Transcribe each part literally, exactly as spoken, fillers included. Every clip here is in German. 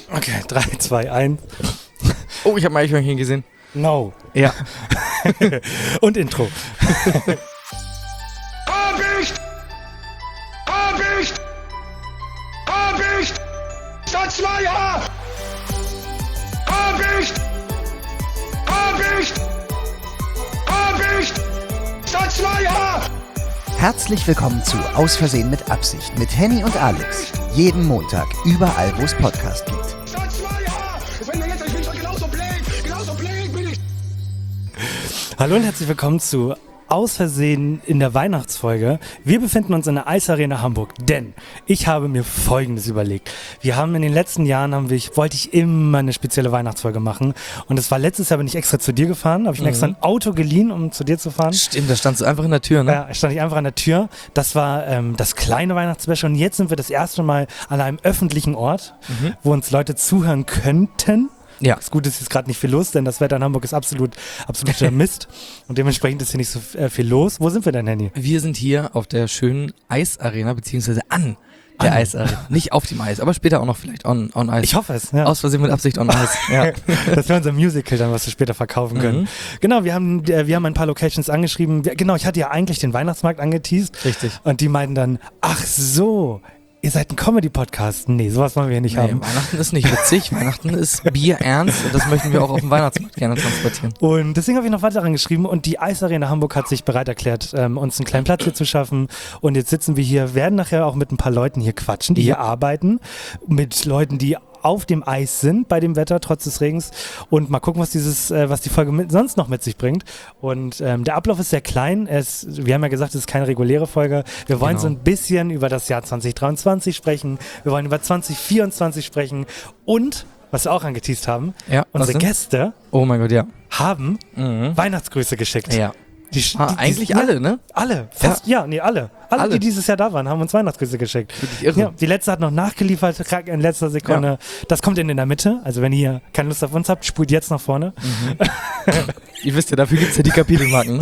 Okay, drei, zwei, eins. Oh, ich habe ein Eichhörnchen gesehen. No. Ja. Und Intro. Vorsicht! Vorsicht! Vorsicht! Satzmeier! Vorsicht! Vorsicht! Vorsicht! Satzmeier! Herzlich willkommen zu Aus Versehen mit Absicht mit Henny und Alex. Jeden Montag, überall wo es Podcast gibt. Satzmeier! Wenn ihr jetzt, ich bin schon genauso blöd! Genauso blöd bin ich! Hallo und herzlich willkommen zu Aus Versehen in der Weihnachtsfolge. Wir befinden uns in der Eisarena Hamburg, denn ich habe mir Folgendes überlegt. Wir haben in den letzten Jahren, haben wir, wollte ich immer eine spezielle Weihnachtsfolge machen und es war letztes Jahr, bin ich extra zu dir gefahren, habe ich mir Mhm. extra ein Auto geliehen, um zu dir zu fahren. Stimmt, da standst du einfach in der Tür, ne? Ja, stand ich einfach an der Tür. Das war ähm, das kleine Weihnachtsspecial und jetzt sind wir das erste Mal an einem öffentlichen Ort, Mhm. wo uns Leute zuhören könnten. Ja. Das Gute ist, ist gerade nicht viel los, denn das Wetter in Hamburg ist absolut absoluter Mist und dementsprechend ist hier nicht so äh, viel los. Wo sind wir denn, Henny? Wir sind hier auf der schönen Eisarena, beziehungsweise an der An. Eisarena. Nicht auf dem Eis, aber später auch noch vielleicht on, on Eis. Ich hoffe es. Ja. Aus Versehen mit Absicht on Eis. Ja. Das wäre unser Musical dann, was wir später verkaufen können. Mhm. Genau, wir haben, äh, wir haben ein paar Locations angeschrieben. Wir, genau, ich hatte ja eigentlich den Weihnachtsmarkt angeteased. Richtig. Und die meinten dann, ach so, ihr seid ein Comedy-Podcast. Nee, sowas wollen wir hier nicht Nee, haben. Weihnachten ist nicht witzig, Weihnachten ist bierernst und das möchten wir auch auf dem Weihnachtsmarkt gerne transportieren. Und deswegen habe ich noch weiter angeschrieben und die Eisarena Hamburg hat sich bereit erklärt, ähm, uns einen kleinen Platz hier zu schaffen. Und jetzt sitzen wir hier, werden nachher auch mit ein paar Leuten hier quatschen, die Ja. hier arbeiten, mit Leuten, die auf dem Eis sind bei dem Wetter, trotz des Regens. Und mal gucken, was dieses, äh, was die Folge mit, sonst noch mit sich bringt. Und ähm, der Ablauf ist sehr klein. Es, wir haben ja gesagt, es ist keine reguläre Folge. Wir wollen Genau. so ein bisschen über das Jahr zwanzig dreiundzwanzig sprechen. Wir wollen über zwanzig vierundzwanzig sprechen. Und, was wir auch angeteased haben, Ja, was unsere denn? Gäste Oh mein Gott, ja. haben Mhm. Weihnachtsgrüße geschickt. Ja. Die, Ah, die, die, eigentlich ja, alle, ne? Alle, fast, ja, nee, alle. Alle, Alle. die dieses Jahr da waren, haben uns Weihnachtsgrüße geschickt. Wirklich irre. Ja, die letzte hat noch nachgeliefert, krack, in letzter Sekunde. Das kommt in, in der Mitte, also wenn ihr keine Lust auf uns habt, spult jetzt nach vorne. Ihr wisst ja, dafür gibt es ja die Kapitelmarken.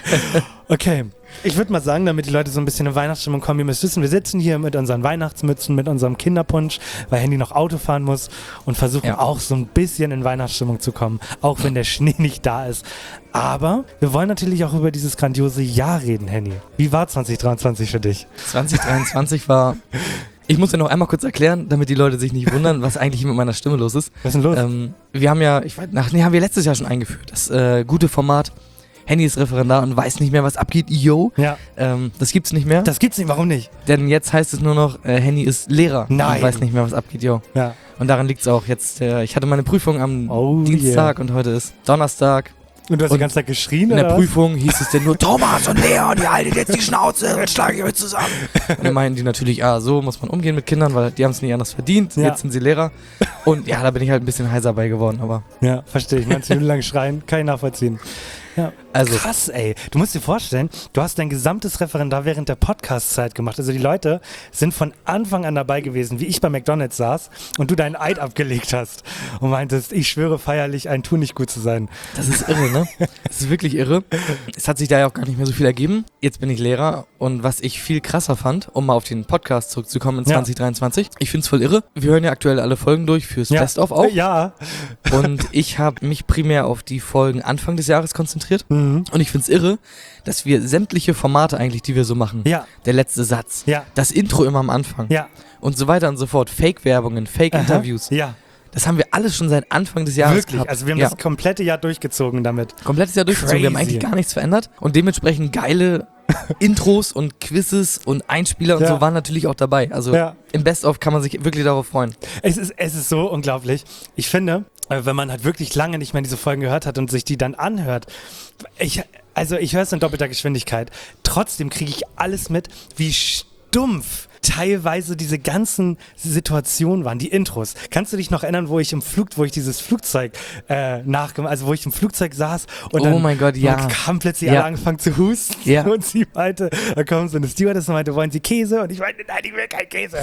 Okay, ich würde mal sagen, damit die Leute so ein bisschen in Weihnachtsstimmung kommen, ihr müsst wissen, wir sitzen hier mit unseren Weihnachtsmützen, mit unserem Kinderpunsch, weil Handy noch Auto fahren muss und versuchen Ja. auch so ein bisschen in Weihnachtsstimmung zu kommen, auch wenn der Schnee nicht da ist. Aber wir wollen natürlich auch über dieses grandiose Jahr reden, Henny. Wie war zwanzig dreiundzwanzig für dich? zwanzig dreiundzwanzig war... Ich muss ja noch einmal kurz erklären, damit die Leute sich nicht wundern, was eigentlich mit meiner Stimme los ist. Was ist denn los? Ähm, wir haben ja, ich weiß, nach, nee, haben wir letztes Jahr schon eingeführt, das äh, gute Format. Henny ist Referendar und weiß nicht mehr, was abgeht. Yo, Ja, ähm, das gibt's nicht mehr. das gibt's nicht, warum nicht? Denn jetzt heißt es nur noch, äh, Henny ist Lehrer Nein. und weiß nicht mehr, was abgeht. Yo. Ja. Und daran liegt's auch. Jetzt, äh, ich hatte meine Prüfung am Oh Dienstag und heute ist Donnerstag. Und du hast Und die ganze Zeit geschrien, In der oder Prüfung hieß es denn nur Thomas und Leon, die haltet jetzt die Schnauze und schlage euch zusammen. Und dann meinten die natürlich, ah, so muss man umgehen mit Kindern, weil die haben es nicht anders verdient. Ja. Jetzt sind sie Lehrer. Und ja, da bin ich halt ein bisschen heiser bei geworden, aber was? Ja, verstehe ich. neunzig Minuten lang schreien, kann ich nachvollziehen. Ja. also Krass, ey. Du musst dir vorstellen, du hast dein gesamtes Referendar während der Podcast-Zeit gemacht. Also die Leute sind von Anfang an dabei gewesen, wie ich bei McDonald's saß und du deinen Eid abgelegt hast und meintest, ich schwöre feierlich, ein Tu nicht gut zu sein. das ist irre, ne? Das ist wirklich irre. Es hat sich da ja auch gar nicht mehr so viel ergeben. Jetzt bin ich Lehrer und was ich viel krasser fand, um mal auf den Podcast zurückzukommen in Ja. zwanzig dreiundzwanzig, ich find's voll irre. Wir hören ja aktuell alle Folgen durch fürs Ja. Best-of auch. Ja. Und ich habe mich primär auf die Folgen Anfang des Jahres konzentriert. Mhm. Und ich find's irre, dass wir sämtliche Formate eigentlich, die wir so machen, Ja. der letzte Satz, Ja. das Intro immer am Anfang Ja. und so weiter und so fort, Fake-Werbungen, Fake-Interviews, Ja. das haben wir alles schon seit Anfang des Jahres Wirklich. gehabt. Also wir haben ja. das komplette Jahr durchgezogen damit. komplettes Jahr durchgezogen, wir haben Crazy. eigentlich gar nichts verändert und dementsprechend geile Intros und Quizzes und Einspieler und Ja. so waren natürlich auch dabei. Also Ja. im Best-of kann man sich wirklich darauf freuen. Es ist, es ist so unglaublich. Ich finde, äh, wenn man halt wirklich lange nicht mehr diese Folgen gehört hat und sich die dann anhört, ich, also ich höre es in doppelter Geschwindigkeit. Trotzdem kriege ich alles mit, wie stumpf teilweise diese ganzen Situationen waren, die Intros. Kannst du dich noch erinnern, wo ich im Flug, wo ich dieses Flugzeug äh, nachgemacht, also wo ich im Flugzeug saß und Oh dann mein Gott, ja. kam plötzlich Ja. alle angefangen zu husten Ja. und sie meinte, da kommt so eine Stewardess und meinte, wollen Sie Käse? Und ich meinte, nein, ich will keinen Käse.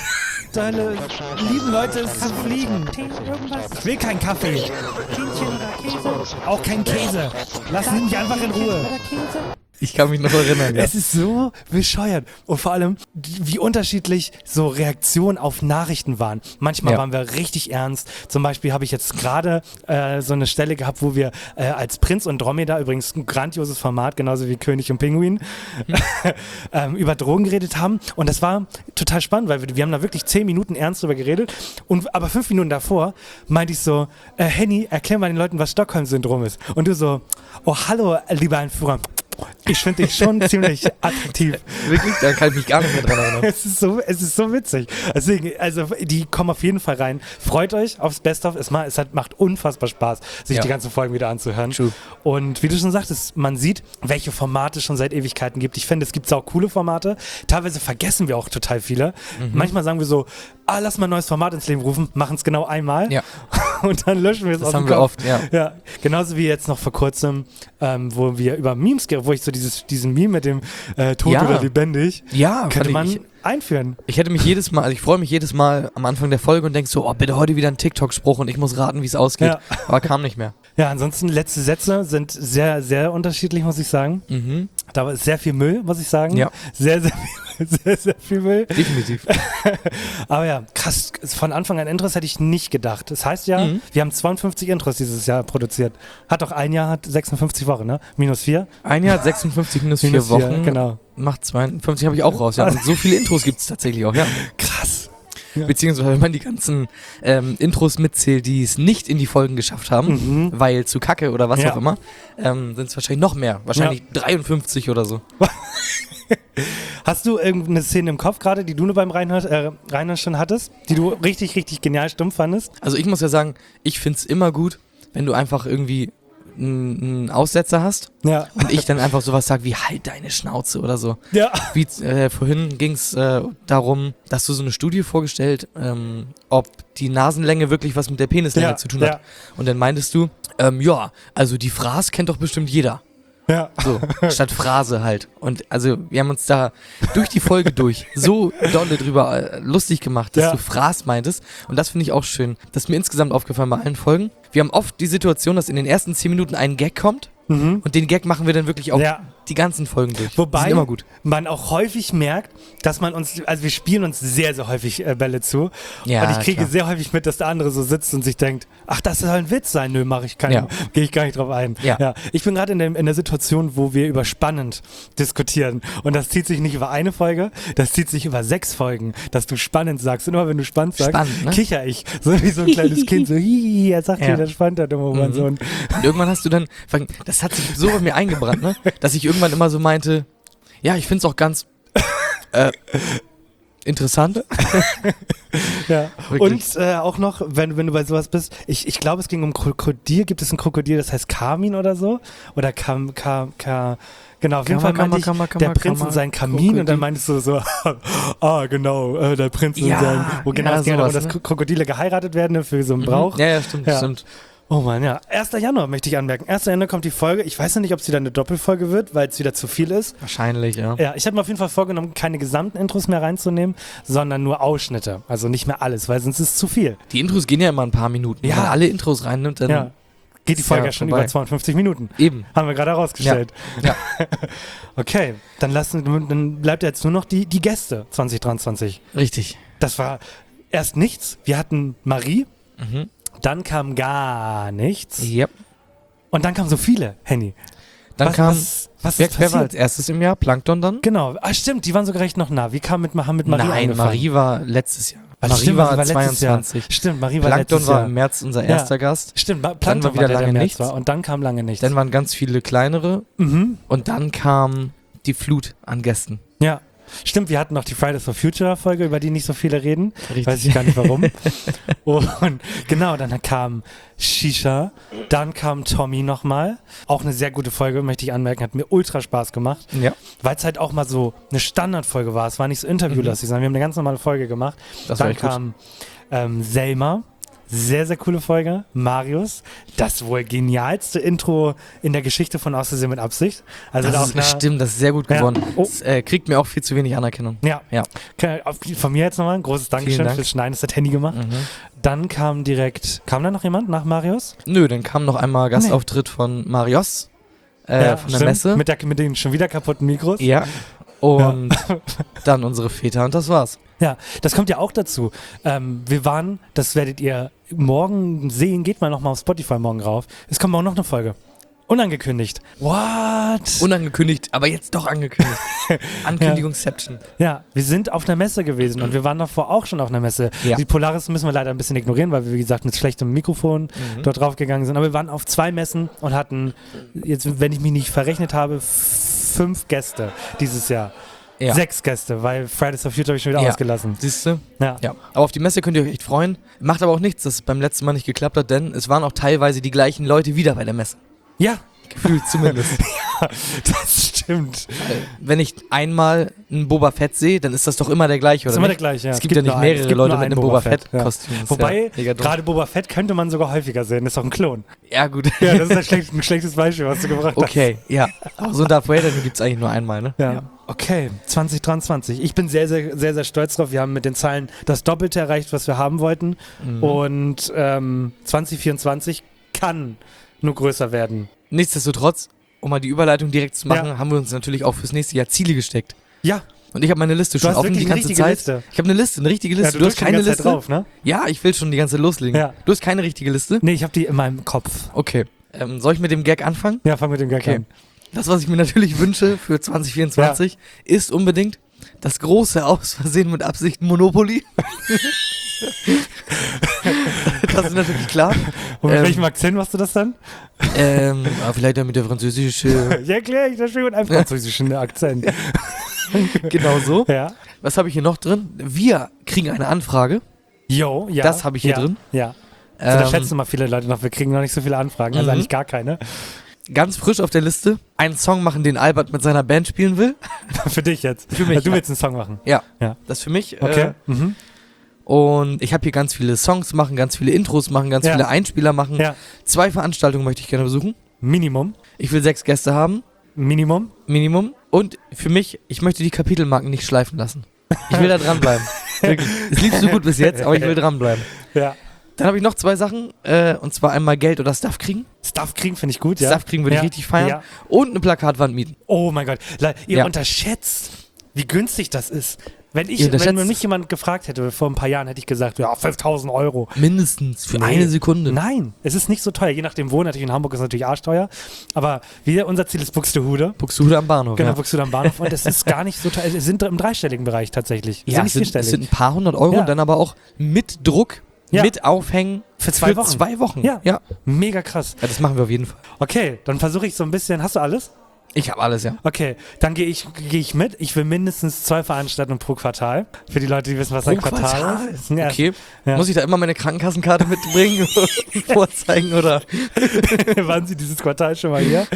Deine lieben Leute, es zu fliegen. Ich will keinen Kaffee. Auch kein Käse. Lassen Sie mich einfach in Ruhe. Ich kann mich noch erinnern, ja. Es ist so bescheuert. Und vor allem, wie unterschiedlich so Reaktionen auf Nachrichten waren. Manchmal Ja. waren wir richtig ernst. Zum Beispiel habe ich jetzt gerade äh, so eine Stelle gehabt, wo wir äh, als Prinz und Dromedar, übrigens ein grandioses Format, genauso wie König und Pinguin, ähm, über Drogen geredet haben. Und das war total spannend, weil wir, wir haben da wirklich zehn Minuten ernst drüber geredet. Und aber fünf Minuten davor meinte ich so, äh, Henny, erklär mal den Leuten, was Stockholm-Syndrom ist. Und du so, oh hallo, lieber Einführer. Ich finde dich schon ziemlich attraktiv. Wirklich? Da kann ich mich gar nicht mehr dran erinnern. Es ist so, es ist so witzig. Deswegen, also die kommen auf jeden Fall rein. Freut euch aufs Best-of. Es, ma- es hat, macht unfassbar Spaß, sich Ja. die ganzen Folgen wieder anzuhören. True. Und wie du schon sagtest, man sieht, welche Formate es schon seit Ewigkeiten gibt. Ich finde, es gibt auch coole Formate. Teilweise vergessen wir auch total viele. Mhm. Manchmal sagen wir so, ah, lass mal ein neues Format ins Leben rufen, machen es genau einmal Ja. und dann löschen wir es Das aus haben dem wir Kopf. oft, ja. Ja, genauso wie jetzt noch vor kurzem, ähm, wo wir über Memes, ge- wo ich so dieses, diesen Meme mit dem äh, Tot Ja. oder lebendig, Ja, könnte fand man ich, einführen. ich hätte mich jedes Mal, also ich freue mich jedes Mal am Anfang der Folge und denke so, oh, bitte heute wieder ein TikTok-Spruch und ich muss raten, wie es ausgeht. Ja. Aber kam nicht mehr. Ja, ansonsten letzte Sätze sind sehr, sehr unterschiedlich, muss ich sagen. Mhm. Da ist sehr viel Müll, muss ich sagen. Ja. Sehr, sehr viel, sehr, sehr viel Müll. Definitiv. Aber ja, krass, von Anfang an Intros hätte ich nicht gedacht. Das heißt ja, Mhm. wir haben zweiundfünfzig Intros dieses Jahr produziert. Hat doch ein Jahr, hat sechsundfünfzig Wochen, ne? Minus vier. Ein Jahr hat sechsundfünfzig minus vier Minus Wochen. genau. Macht zweiundfünfzig, habe ich auch raus. Ja. Und so viele Intros gibt es tatsächlich auch, ja. Krass. Beziehungsweise, wenn man die ganzen ähm, Intros mitzählt, die es nicht in die Folgen geschafft haben, Mhm. weil zu kacke oder was Ja. auch immer, ähm, sind es wahrscheinlich noch mehr. Wahrscheinlich dreiundfünfzig oder so. Hast du irgendeine Szene im Kopf gerade, die du nur beim Reinhard, äh, Reinhard schon hattest, die du richtig, richtig genial stumpf fandest? Also ich muss ja sagen, ich finde es immer gut, wenn du einfach irgendwie einen Aussetzer hast Ja. und ich dann einfach sowas sage wie halt deine Schnauze oder so. Ja. Wie äh, vorhin ging es äh, darum, dass du so eine Studie vorgestellt, ähm, ob die Nasenlänge wirklich was mit der Penislänge Ja, zu tun ja. hat. Und dann meintest du, ähm, ja, also die Phrase kennt doch bestimmt jeder. Ja. So, statt Phrase halt. Und also wir haben uns da durch die Folge durch so dolle drüber äh, lustig gemacht, dass Ja. du Phrase meintest. Und das finde ich auch schön. Das ist mir insgesamt aufgefallen bei allen Folgen. Wir haben oft die Situation, dass in den ersten zehn Minuten ein Gag kommt. Mhm. Und den Gag machen wir dann wirklich auch Ja. die ganzen Folgen durch. Die Wobei sind immer gut. man auch häufig merkt, dass man uns, also wir spielen uns sehr, sehr häufig äh, Bälle zu. Ja, und ich kriege klar. sehr häufig mit, dass der andere so sitzt und sich denkt, ach, das soll ein Witz sein. Nö, mache ich keinen, Ja. gehe ich gar nicht drauf ein. Ja. Ich bin gerade in, dem- in der Situation, wo wir über spannend diskutieren. Und das zieht sich nicht über eine Folge, das zieht sich über sechs Folgen, dass du spannend sagst. Und immer wenn du spannend sagst, Spannend, ne? kicher ich. So wie so ein kleines Kind, so hihi, er sagt Ja. wieder spannend, der dumme Hurensohn. Und irgendwann hast du dann, das hat sich so bei mir eingebrannt, ne? Dass ich irgendwann immer so meinte, ja, ich finde es auch ganz äh, interessant. Ja. Wirklich. Und äh, auch noch, wenn, wenn du bei sowas bist, ich, ich glaube, es ging um Krokodil. Gibt es ein Krokodil, das heißt Karmin oder so? Oder Kam, Kam, Kam, genau, auf jeden Kammer, Fall meinte ich, Kammer, Kammer, der Kammer, Prinz und sein Kamin Krokodil. und dann meintest du so, ah, genau, äh, der Prinz und Ja, sein, wo genau ja, es ging darum, sowas, dass ne? Krokodile geheiratet werden ne, für so einen Brauch. Ja, ja, stimmt, Ja. stimmt. Oh Mann, ja. erster Januar möchte ich anmerken. erster Januar kommt die Folge. Ich weiß noch nicht, ob es wieder eine Doppelfolge wird, weil es wieder zu viel ist. Wahrscheinlich, ja. Ja, ich habe mir auf jeden Fall vorgenommen, keine gesamten Intros mehr reinzunehmen, sondern nur Ausschnitte. Also nicht mehr alles, weil sonst ist es zu viel. Die Intros gehen ja immer ein paar Minuten. Ja. Wenn man alle Intros reinnimmt, dann Ja. Geht die ist Folge ja ja schon vorbei. über zweiundfünfzig Minuten. eben. Haben wir gerade herausgestellt. Ja. Okay, dann, lassen, dann bleibt jetzt nur noch die, die Gäste zwanzig dreiundzwanzig. Richtig. Das war erst nichts. Wir hatten Marie, Mhm. dann kam gar nichts Yep. und dann kamen so viele, Henny. Dann was, kam, was, was wer, ist wer war passiert? als erstes im Jahr? Plankton dann? Genau, ah stimmt, die waren sogar recht noch nah. Wir kamen mit, haben mit Marie Nein, angefangen. Marie war letztes Jahr. Ah, Marie stimmt, war letztes zweiundzwanzig. Jahr. Stimmt, Marie war Plankton letztes war Jahr. im März unser Ja. erster Gast. Stimmt, Ma- Dann Plankton war wieder der, der lange im März nichts. war. Und dann kam lange nichts. Dann waren ganz viele kleinere mhm. und dann kam die Flut an Gästen. Ja, stimmt, wir hatten noch die Fridays for Future Folge, über die nicht so viele reden. Richtig. Weiß ich gar nicht warum. Und genau, dann kam Shisha, dann kam Tommy nochmal. Auch eine sehr gute Folge, möchte ich anmerken, hat mir ultra Spaß gemacht, Ja, weil es halt auch mal so eine Standardfolge war. Es war nicht so interviewlastig, sondern wir haben eine ganz normale Folge gemacht. das war Dann echt gut. kam ähm, Selma. Sehr, sehr coole Folge. Marius, das wohl genialste Intro in der Geschichte von Aus Versehen mit Absicht. Also da Das auch ist, eine, stimmt, das ist sehr gut Ja. geworden. Oh. Das äh, kriegt mir auch viel zu wenig Anerkennung. Ja. Ja. Okay, auf- von mir jetzt nochmal ein großes Dankeschön Dank. fürs Schneiden. Das hat Handy gemacht. Mhm. Dann kam direkt, kam da noch jemand nach Marius? Nö, dann kam noch einmal Gastauftritt von Marios. äh, Ja, von der stimmt. Messe. Mit, der, mit den schon wieder kaputten Mikros. Ja. Und dann unsere Väter und das war's. Ja, das kommt ja auch dazu. Ähm, wir waren, das werdet ihr morgen sehen, geht mal nochmal auf Spotify morgen rauf. Es kommt morgen noch eine Folge. Unangekündigt. What? Unangekündigt, aber jetzt doch angekündigt. Ankündigungsception. Ja, wir sind auf einer Messe gewesen und wir waren davor auch schon auf einer Messe. Ja. Die Polaris müssen wir leider ein bisschen ignorieren, weil wir, wie gesagt, mit schlechtem Mikrofon Mhm. dort drauf gegangen sind. Aber wir waren auf zwei Messen und hatten, jetzt, wenn ich mich nicht verrechnet habe, fünf Gäste dieses Jahr. Ja. Sechs Gäste, weil Fridays for Future habe ich schon wieder Ja. ausgelassen. Siehst du? Ja. Ja. Aber auf die Messe könnt ihr euch echt freuen. Macht aber auch nichts, dass es beim letzten Mal nicht geklappt hat, denn es waren auch teilweise die gleichen Leute wieder bei der Messe. Ja, Gefühlt zumindest. das stimmt. Wenn ich einmal einen Boba Fett sehe, dann ist das doch immer der gleiche, Das ist oder immer der nicht? gleiche, ja. Es gibt ja nicht nur einen- mehrere es gibt Leute nur mit einen einem Boba ja. Fett-Kostüm. Ist Wobei, ja mega dumm. gerade Boba Fett könnte man sogar häufiger sehen. Das ist doch ein Klon. Ja, gut. Ja, das ist ein, schlecht, ein schlechtes Beispiel, was du gebracht Okay, ja. Aber so ein Darth Vader gibt es eigentlich nur einmal, ne? hast. Ja. Okay, zwanzig dreiundzwanzig. Ich bin sehr, sehr, sehr, sehr stolz drauf. Wir haben mit den Zahlen das Doppelte erreicht, was wir haben wollten. Mhm. Und ähm, zwanzig vierundzwanzig kann nur größer werden. Nichtsdestotrotz, um mal die Überleitung direkt zu machen, Ja. haben wir uns natürlich auch fürs nächste Jahr Ziele gesteckt. Ja, Und ich habe meine Liste schon hast offen die wirklich eine ganze richtige Zeit. Liste. Ich habe eine Liste, eine richtige Liste. ja du, hast drückst schon die keine ganze Liste? Zeit drauf, ne? Ja, ich will schon die ganze Zeit loslegen. Ja. Du hast keine richtige Liste? Nee, ich habe die in meinem Kopf. Okay. Ähm, soll ich mit dem Gag anfangen? Ja, fang mit dem Gag Okay. an. Das, was ich mir natürlich wünsche für zwanzig vierundzwanzig, ist unbedingt das große Aus Versehen mit Absicht Monopoly. Das ist natürlich klar. Und mit Ähm, welchem Akzent machst du das dann? ähm, aber vielleicht dann mit der französischen. Ja, erkläre ich das schon mit einem französischen Akzent. Genau so. Ja. Was habe ich hier noch drin? Wir kriegen eine Anfrage. Jo, ja. Das habe ich hier ja, drin. Ja. Also, da Ähm, schätzen mal viele Leute noch. Wir kriegen noch nicht so viele Anfragen, also Mhm. eigentlich gar keine. Ganz frisch auf der Liste. Einen Song machen, den Albert mit seiner Band spielen will. Für dich jetzt. Für mich, Also, du ja. willst einen Song machen. Ja. Ja. Das ist für mich. Okay. Äh, mhm. und ich habe hier ganz viele Songs machen, ganz viele Intros machen, ganz Ja. viele Einspieler machen. Ja. Zwei Veranstaltungen möchte ich gerne besuchen. Minimum. Ich will sechs Gäste haben. Minimum. Minimum. Und für mich, ich möchte die Kapitelmarken nicht schleifen lassen. Ich will da dranbleiben. Wirklich. Es lief so gut bis jetzt, aber ich will dranbleiben. Ja. Dann habe ich noch zwei Sachen. Äh, und zwar einmal Geld oder Stuff kriegen. Stuff kriegen finde ich gut, ja. Stuff kriegen würde ja. ich richtig feiern. Ja. Und eine Plakatwand mieten. Oh mein Gott. Le- Ihr Ja. unterschätzt, wie günstig das ist. Wenn ich, Ihr unterschätzt wenn mir es. mich jemand gefragt hätte, vor ein paar Jahren, hätte ich gesagt, ja, fünftausend Euro. Mindestens für Nee. eine Sekunde. Nein, es ist nicht so teuer. Je nachdem wo, natürlich in Hamburg ist es natürlich arschteuer. Aber wir, unser Ziel ist Buxtehude. Buxtehude am Bahnhof. Genau, ja. Buxtehude am Bahnhof. Und es ist gar nicht so teuer. Es sind im dreistelligen Bereich tatsächlich. Wir Ja, sind es nicht sind, es vierstellig. sind ein paar hundert Euro Ja. und dann aber auch mit Druck, Ja. mit Aufhängen Für zwei Wochen. zwei Wochen. Ja. ja. Mega krass. Ja, das machen wir auf jeden Fall. Okay, dann versuche ich so ein bisschen. Hast du alles? Ich habe alles, ja. Okay, dann gehe ich, geh ich mit. Ich will mindestens zwei Veranstaltungen pro Quartal. Für die Leute, die wissen, was ein Pro Quartal, Quartal? ist. Ja. Okay. Ja. Muss ich da immer meine Krankenkassenkarte mitbringen und vorzeigen oder? Waren Sie dieses Quartal schon mal hier?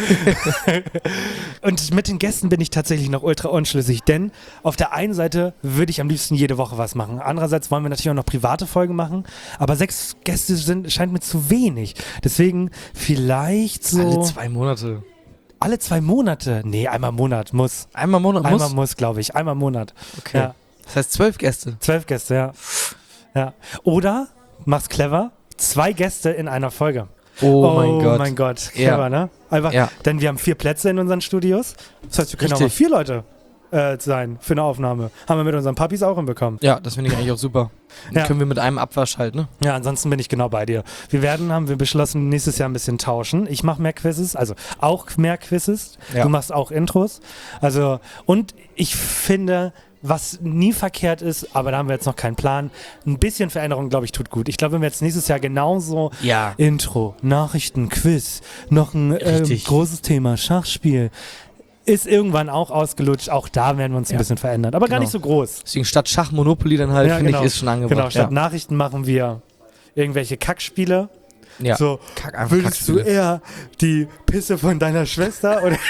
Und mit den Gästen bin ich tatsächlich noch ultra unschlüssig, denn auf der einen Seite würde ich am liebsten jede Woche was machen. Andererseits wollen wir natürlich auch noch private Folgen machen, aber sechs Gäste sind, scheint mir zu wenig. Deswegen vielleicht so Alle zwei Monate. alle zwei Monate. Nee, einmal im Monat muss. Einmal im Monat Einmal muss? muss, glaube ich. Einmal im Monat. Okay. Ja. Das heißt zwölf Gäste. Zwölf Gäste, ja. ja. Oder, mach's clever, zwei Gäste in einer Folge. Oh, mein Gott. mein Gott, Ja. clever, ne? Einfach, Ja. denn wir haben vier Plätze in unseren Studios. Das heißt, wir können auch mal Richtig. vier Leute äh, sein für eine Aufnahme. Haben wir mit unseren Puppies auch hinbekommen. Ja, das finde ich eigentlich auch super. Dann Ja. können wir mit einem Abwasch halt, ne? Ja, ansonsten bin ich genau bei dir. Wir werden, haben wir beschlossen, nächstes Jahr ein bisschen tauschen. Ich mache mehr Quizzes, also auch mehr Quizzes. Ja. Du machst auch Intros. Also, und ich finde, was nie verkehrt ist, aber da haben wir jetzt noch keinen Plan, ein bisschen Veränderung, glaube ich, tut gut. Ich glaube, wenn wir jetzt nächstes Jahr genauso Ja. Intro, Nachrichten, Quiz, noch ein ähm, Richtig. großes Thema, Schachspiel, ist irgendwann auch ausgelutscht. Auch da werden wir uns ein Ja. bisschen verändern. Aber gar Genau. nicht so groß. Deswegen statt Schach Monopoly dann halt, Ja, finde genau. ich, ist schon angebracht. Genau, statt ja. Nachrichten machen wir irgendwelche Kackspiele. ja. So, Kack einfach würdest du Kackspiele. eher die Pisse von deiner Schwester oder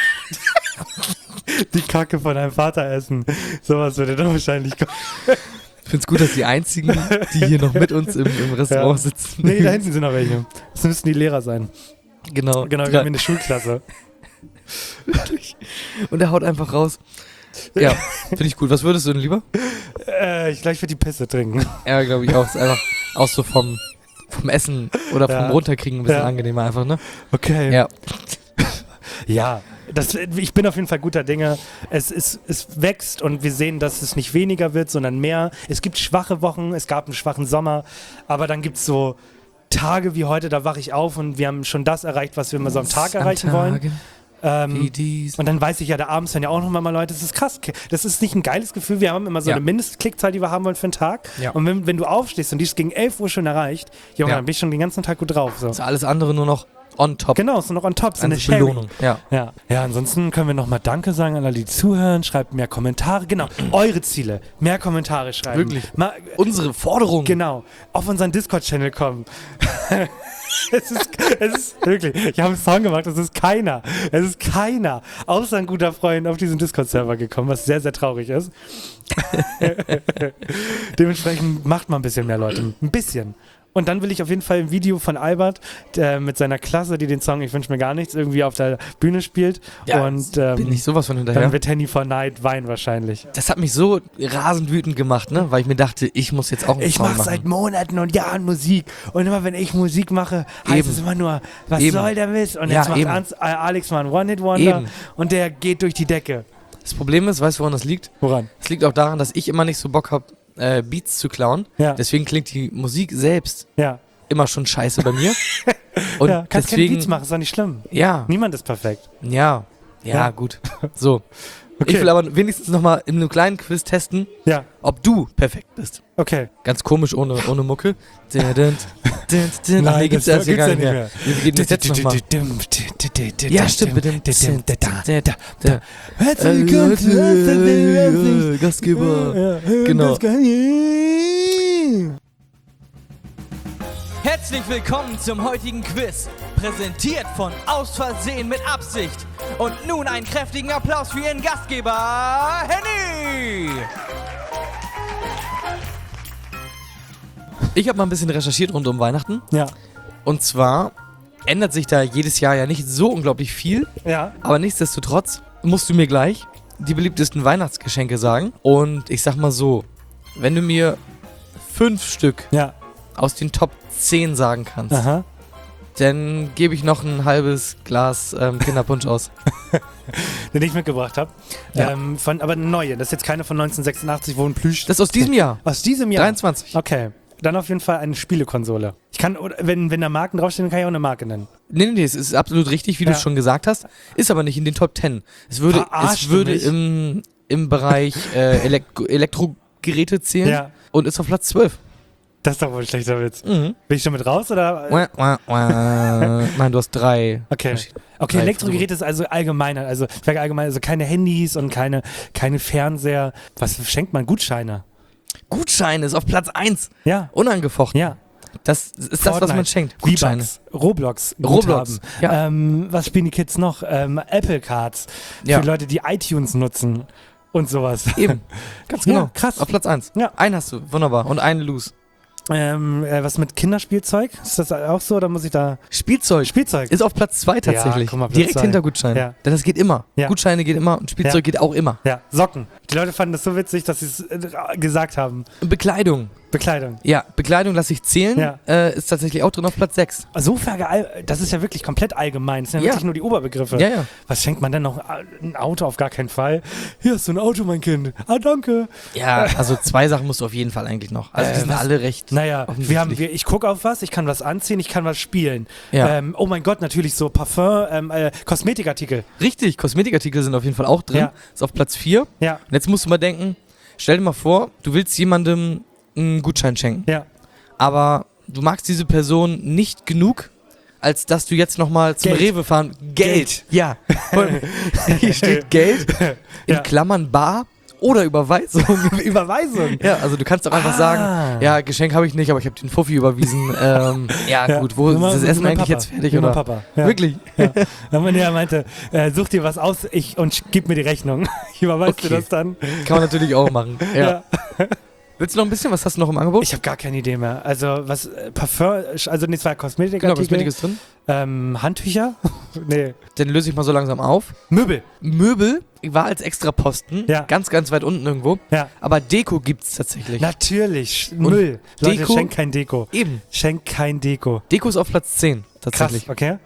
die Kacke von deinem Vater essen? Sowas würde dann wahrscheinlich kommen. Ich finde es gut, dass die einzigen, die hier noch mit uns im, im Restaurant sitzen. Nee, da hinten sind noch welche. Das müssten die Lehrer sein. Genau. Genau, wir haben eine Schulklasse. Und er haut einfach raus. Ja, finde ich gut. Was würdest du denn lieber? Äh, ich gleich würde die Pisse trinken. Ja, glaube ich auch. Ist einfach auch so vom, vom Essen oder vom Ja. Runterkriegen ein bisschen Ja. angenehmer einfach, ne? Okay. Ja. Ja, das, ich bin auf jeden Fall guter Dinge. Es, es, es wächst und wir sehen, dass es nicht weniger wird, sondern mehr. Es gibt schwache Wochen, es gab einen schwachen Sommer, aber dann gibt es so Tage wie heute, da wache ich auf und wir haben schon das erreicht, was wir immer so am Tag erreichen wollen. Ähm, und dann weiß ich ja, da abends dann ja auch nochmal mal Leute, das ist krass. Das ist nicht ein geiles Gefühl. Wir haben immer so Ja. eine Mindestklickzahl, die wir haben wollen für einen Tag. Ja. Und wenn, wenn du aufstehst und die ist gegen elf Uhr schon erreicht, Junge, Ja. dann bin ich schon den ganzen Tag gut drauf. So. Ist alles andere nur noch on top. Genau, ist noch on top, so eine Eine Sherry. Belohnung. Ja. Ja. ja, ansonsten können wir nochmal Danke sagen an alle, die zuhören. Schreibt mehr Kommentare. Genau, eure Ziele. Mehr Kommentare schreiben. Wirklich. Mal, Unsere Forderung. genau, auf unseren Discord-Channel kommen. es, ist, es ist wirklich, ich habe einen Song gemacht, es ist keiner, es ist keiner, außer ein guter Freund auf diesen Discord-Server gekommen, was sehr, sehr traurig ist. Dementsprechend macht man ein bisschen mehr, Leute. Ein bisschen. Und dann will ich auf jeden Fall ein Video von Albert, der mit seiner Klasse, die den Song Ich wünsche mir gar nichts, irgendwie auf der Bühne spielt. Ja, und ähm, bin ich sowas von hinterher. dann wird Henny for Night weinen wahrscheinlich. Das hat mich so rasend wütend gemacht, ne? Weil ich mir dachte, ich muss jetzt auch einen Ich Song mache machen. seit Monaten und Jahren Musik. Und immer wenn ich Musik mache, heißt Eben. es immer nur, was Eben. soll der Mist? Und Ja, jetzt macht eben. Ans- äh, Alex mal einen One-Hit-Wonder Eben. und der geht durch die Decke. Das Problem ist, weißt du, woran das liegt? Woran? Es liegt auch daran, dass ich immer nicht so Bock habe, äh, Beats zu klauen. Ja. Deswegen klingt die Musik selbst Ja. immer schon scheiße bei mir. Und ja. Kannst keine deswegen, Beats machen, ist doch nicht schlimm. Ja, Niemand ist perfekt. ja, ja, Ja. gut. So. Okay. Ich will aber wenigstens nochmal in einem kleinen Quiz testen, Ja, ob du perfekt bist. okay. Ganz komisch, ohne, ohne Mucke. Dun, dun, dun, dun. Ach, nee, gibt's das hier gar nicht mehr. Wir gehen das jetzt nochmal. Ja, stimmt. Herzlich Äh, willkommen zu Leute, äh, Gastgeber. Genau. Herzlich willkommen zum heutigen Quiz, präsentiert von Aus Versehen mit Absicht. Und nun einen kräftigen Applaus für Ihren Gastgeber, Henny! Ich habe mal ein bisschen recherchiert rund um Weihnachten. Ja, Und zwar ändert sich da jedes Jahr ja nicht so unglaublich viel. ja. Aber nichtsdestotrotz musst du mir gleich die beliebtesten Weihnachtsgeschenke sagen. Und ich sag mal so, wenn du mir fünf Stück Ja, aus den Top zehn sagen kannst, aha. dann gebe ich noch ein halbes Glas ähm, Kinderpunsch aus. Den ich mitgebracht habe. Ja. Ähm, von, aber eine neue. Das ist jetzt keine von neunzehnhundertsechsundachtzig, wo ein Plüsch. Das ist aus diesem Jahr. Aus diesem Jahr. dreiundzwanzig. Okay. Dann auf jeden Fall eine Spielekonsole. Ich kann, oder wenn, wenn da Marken draufstehen, kann ich auch eine Marke nennen. Nee, nee, nee, es ist absolut richtig, wie du Ja. es schon gesagt hast. Ist aber nicht in den Top zehn. Es würde, Verarschst es du würde mich? im, im Bereich äh, Elektro Elektrogeräte zählen Ja. und ist auf Platz zwölf. Das ist doch wohl ein schlechter Witz. Mhm. Bin ich schon mit raus oder? Wah, wah, wah. Nein, du hast drei. Okay. verschiedene- Okay, drei Elektrogeräte ist also allgemeiner. Also, ich sage allgemein, also keine Handys und keine, keine Fernseher. Was schenkt man? Gutscheine. Gutscheine ist auf Platz eins. Ja. Unangefochten. Ja. Das ist das, was Fortnite, man schenkt. Gutscheine. V-Bucks, Roblox, Roblox, Guthaben. ja. Ähm, was spielen die Kids noch? Ähm, Apple Cards. Ja. Für Leute, die iTunes nutzen und sowas. Eben. Ganz Ja, genau. krass. Auf Platz eins. Ja. Einen hast du. Wunderbar. Und einen Loose. Ähm, äh, was mit Kinderspielzeug? Ist das auch so? Oder muss ich da. Spielzeug. Spielzeug. Ist auf Platz zwei tatsächlich. guck mal, Platz Direkt zwei. hinter Gutschein. Ja. Denn das geht immer. Ja. Gutscheine geht immer und Spielzeug Ja. geht auch immer. Ja, Socken. Die Leute fanden das so witzig, dass sie es äh, gesagt haben. Bekleidung. Bekleidung. Ja, Bekleidung lasse ich zählen. Ja. Äh, ist tatsächlich auch drin auf Platz sechs. So vergeall, das ist ja wirklich komplett allgemein. Das sind ja, Ja. wirklich nur die Oberbegriffe. Ja, ja. Was schenkt man denn noch? Ein Auto auf gar keinen Fall. Hier hast du ein Auto, mein Kind. Ah, danke. Ja, also zwei Sachen musst du auf jeden Fall eigentlich noch. Also die Äh, sind was? alle recht. Naja, offensichtlich. wir haben, wir, ich gucke auf was, ich kann was anziehen, ich kann was spielen. Ja. Ähm, oh mein Gott, natürlich so Parfum, ähm, äh, Kosmetikartikel. Richtig, Kosmetikartikel sind auf jeden Fall auch drin. Ja. Ist auf Platz vier. Ja, Und jetzt musst du mal denken, stell dir mal vor, du willst jemandem einen Gutschein schenken. ja. Aber du magst diese Person nicht genug, als dass du jetzt nochmal zum Geld. Rewe fahren. Geld. Ja. Vor allem, Hier steht Geld in Ja. Klammern bar oder Überweisung. Überweisung. Ja, also du kannst doch einfach Ah. sagen, ja, Geschenk habe ich nicht, aber ich habe den Fuffi überwiesen. ähm, ja, Ja. gut, wo Wie mein- ist das wie Essen mein eigentlich Papa. jetzt fertig? Wie mein Oder? Papa. Ja. Wirklich? Ja. Wenn man ja meinte, äh, such dir was aus ich, und sch- gib mir die Rechnung. Ich überweist Okay. dir das dann. Kann man natürlich auch machen. Ja. Ja. Willst du noch ein bisschen? Was hast du noch im Angebot? Ich habe gar keine Idee mehr. Also was, äh, Parfum, also nee, zwei genau, Kosmetikartikel. Kosmetik ist drin. ähm, Handtücher? nee. Dann löse ich mal so langsam auf. Möbel. Möbel war als extra Posten. Ja. Ganz, ganz weit unten irgendwo. Ja. Aber Deko gibt's tatsächlich. Natürlich. Müll. Leute, Deko- schenkt kein Deko. Eben. Schenkt kein Deko. Deko ist auf Platz zehn. Krass, Tatsächlich. okay.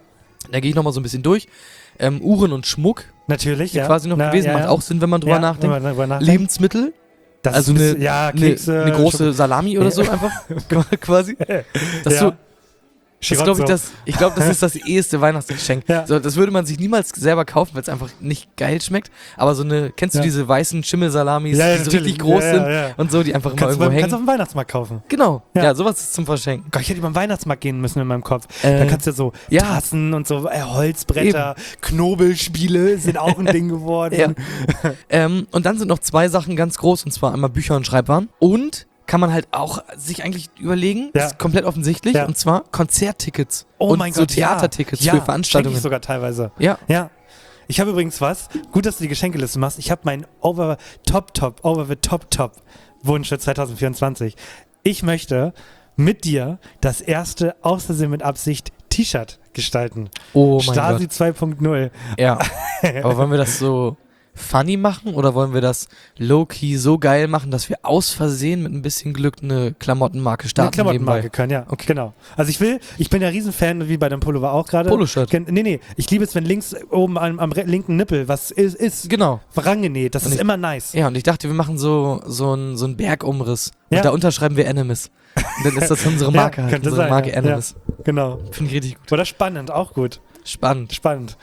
Da gehe ich nochmal so ein bisschen durch. Ähm, Uhren und Schmuck, Natürlich, die ja. quasi noch Na, gewesen, ja, macht ja. auch Sinn, wenn man drüber Ja, nachdenkt. wenn man drüber nachdenkt. Lebensmittel, Das also ist eine, ein bisschen- ja, eine, Kekse, eine große Schoko- Salami oder so einfach, quasi. Das ja. so, Das glaube ich, Chirozzo. das, ich glaube, das ist das eheste Weihnachtsgeschenk. Ja. So, das würde man sich niemals selber kaufen, weil es einfach nicht geil schmeckt. Aber so eine, kennst du Ja. diese weißen Schimmelsalamis, Ja, ja, die so natürlich. richtig groß Ja, ja, ja. sind und so, die einfach immer Kannst du irgendwo beim, kannst du hängen? auf dem Weihnachtsmarkt kaufen. Genau, ja. Ja. sowas ist zum Verschenken. Gott, ich hätte über den Weihnachtsmarkt gehen müssen in meinem Kopf. Äh, da kannst du so ja. Tassen und so äh, Holzbretter, Knobelspiele sind auch ein Ding geworden. Ja. ähm, und dann sind noch zwei Sachen ganz groß, und zwar einmal Bücher und Schreibwaren. Und kann man halt auch sich eigentlich überlegen, Ja. ist komplett offensichtlich, Ja. und zwar Konzerttickets Oh und mein so Gott, Theatertickets ja. für ja, Veranstaltungen. schenke ich sogar teilweise. Ja. Ja. Ich habe übrigens was. Gut, dass du die Geschenkeliste machst. Ich habe meinen Over Top Top, Over the Top Top Wunsch für zwanzig vierundzwanzig. Ich möchte mit dir das erste Außersehen mit Absicht T-Shirt gestalten. Oh mein Stasi Gott. zwei Punkt null. Ja. Aber wollen wir das so funny machen oder wollen wir das low-key so geil machen, dass wir aus Versehen mit ein bisschen Glück eine Klamottenmarke Eine starten Klamottenmarke nebenbei? können, ja. Okay. Genau. Also ich will, ich bin ja Riesenfan, wie bei deinem Pullover auch gerade. Poloshirt. Gen- Nee, nee. Ich liebe es, wenn links oben am, am re- linken Nippel was ist, ist Genau. rangenäht. Das Und ist ich- immer nice. Ja, und ich dachte, wir machen so, so einen so einen Bergumriss. Und Ja. da unterschreiben wir Animus. Und dann ist das unsere Ja, Marke halt, könnte unsere sein, Marke ja. Animus. Genau. Finde ich richtig gut. Oder spannend, auch gut. Spannend. Spannend.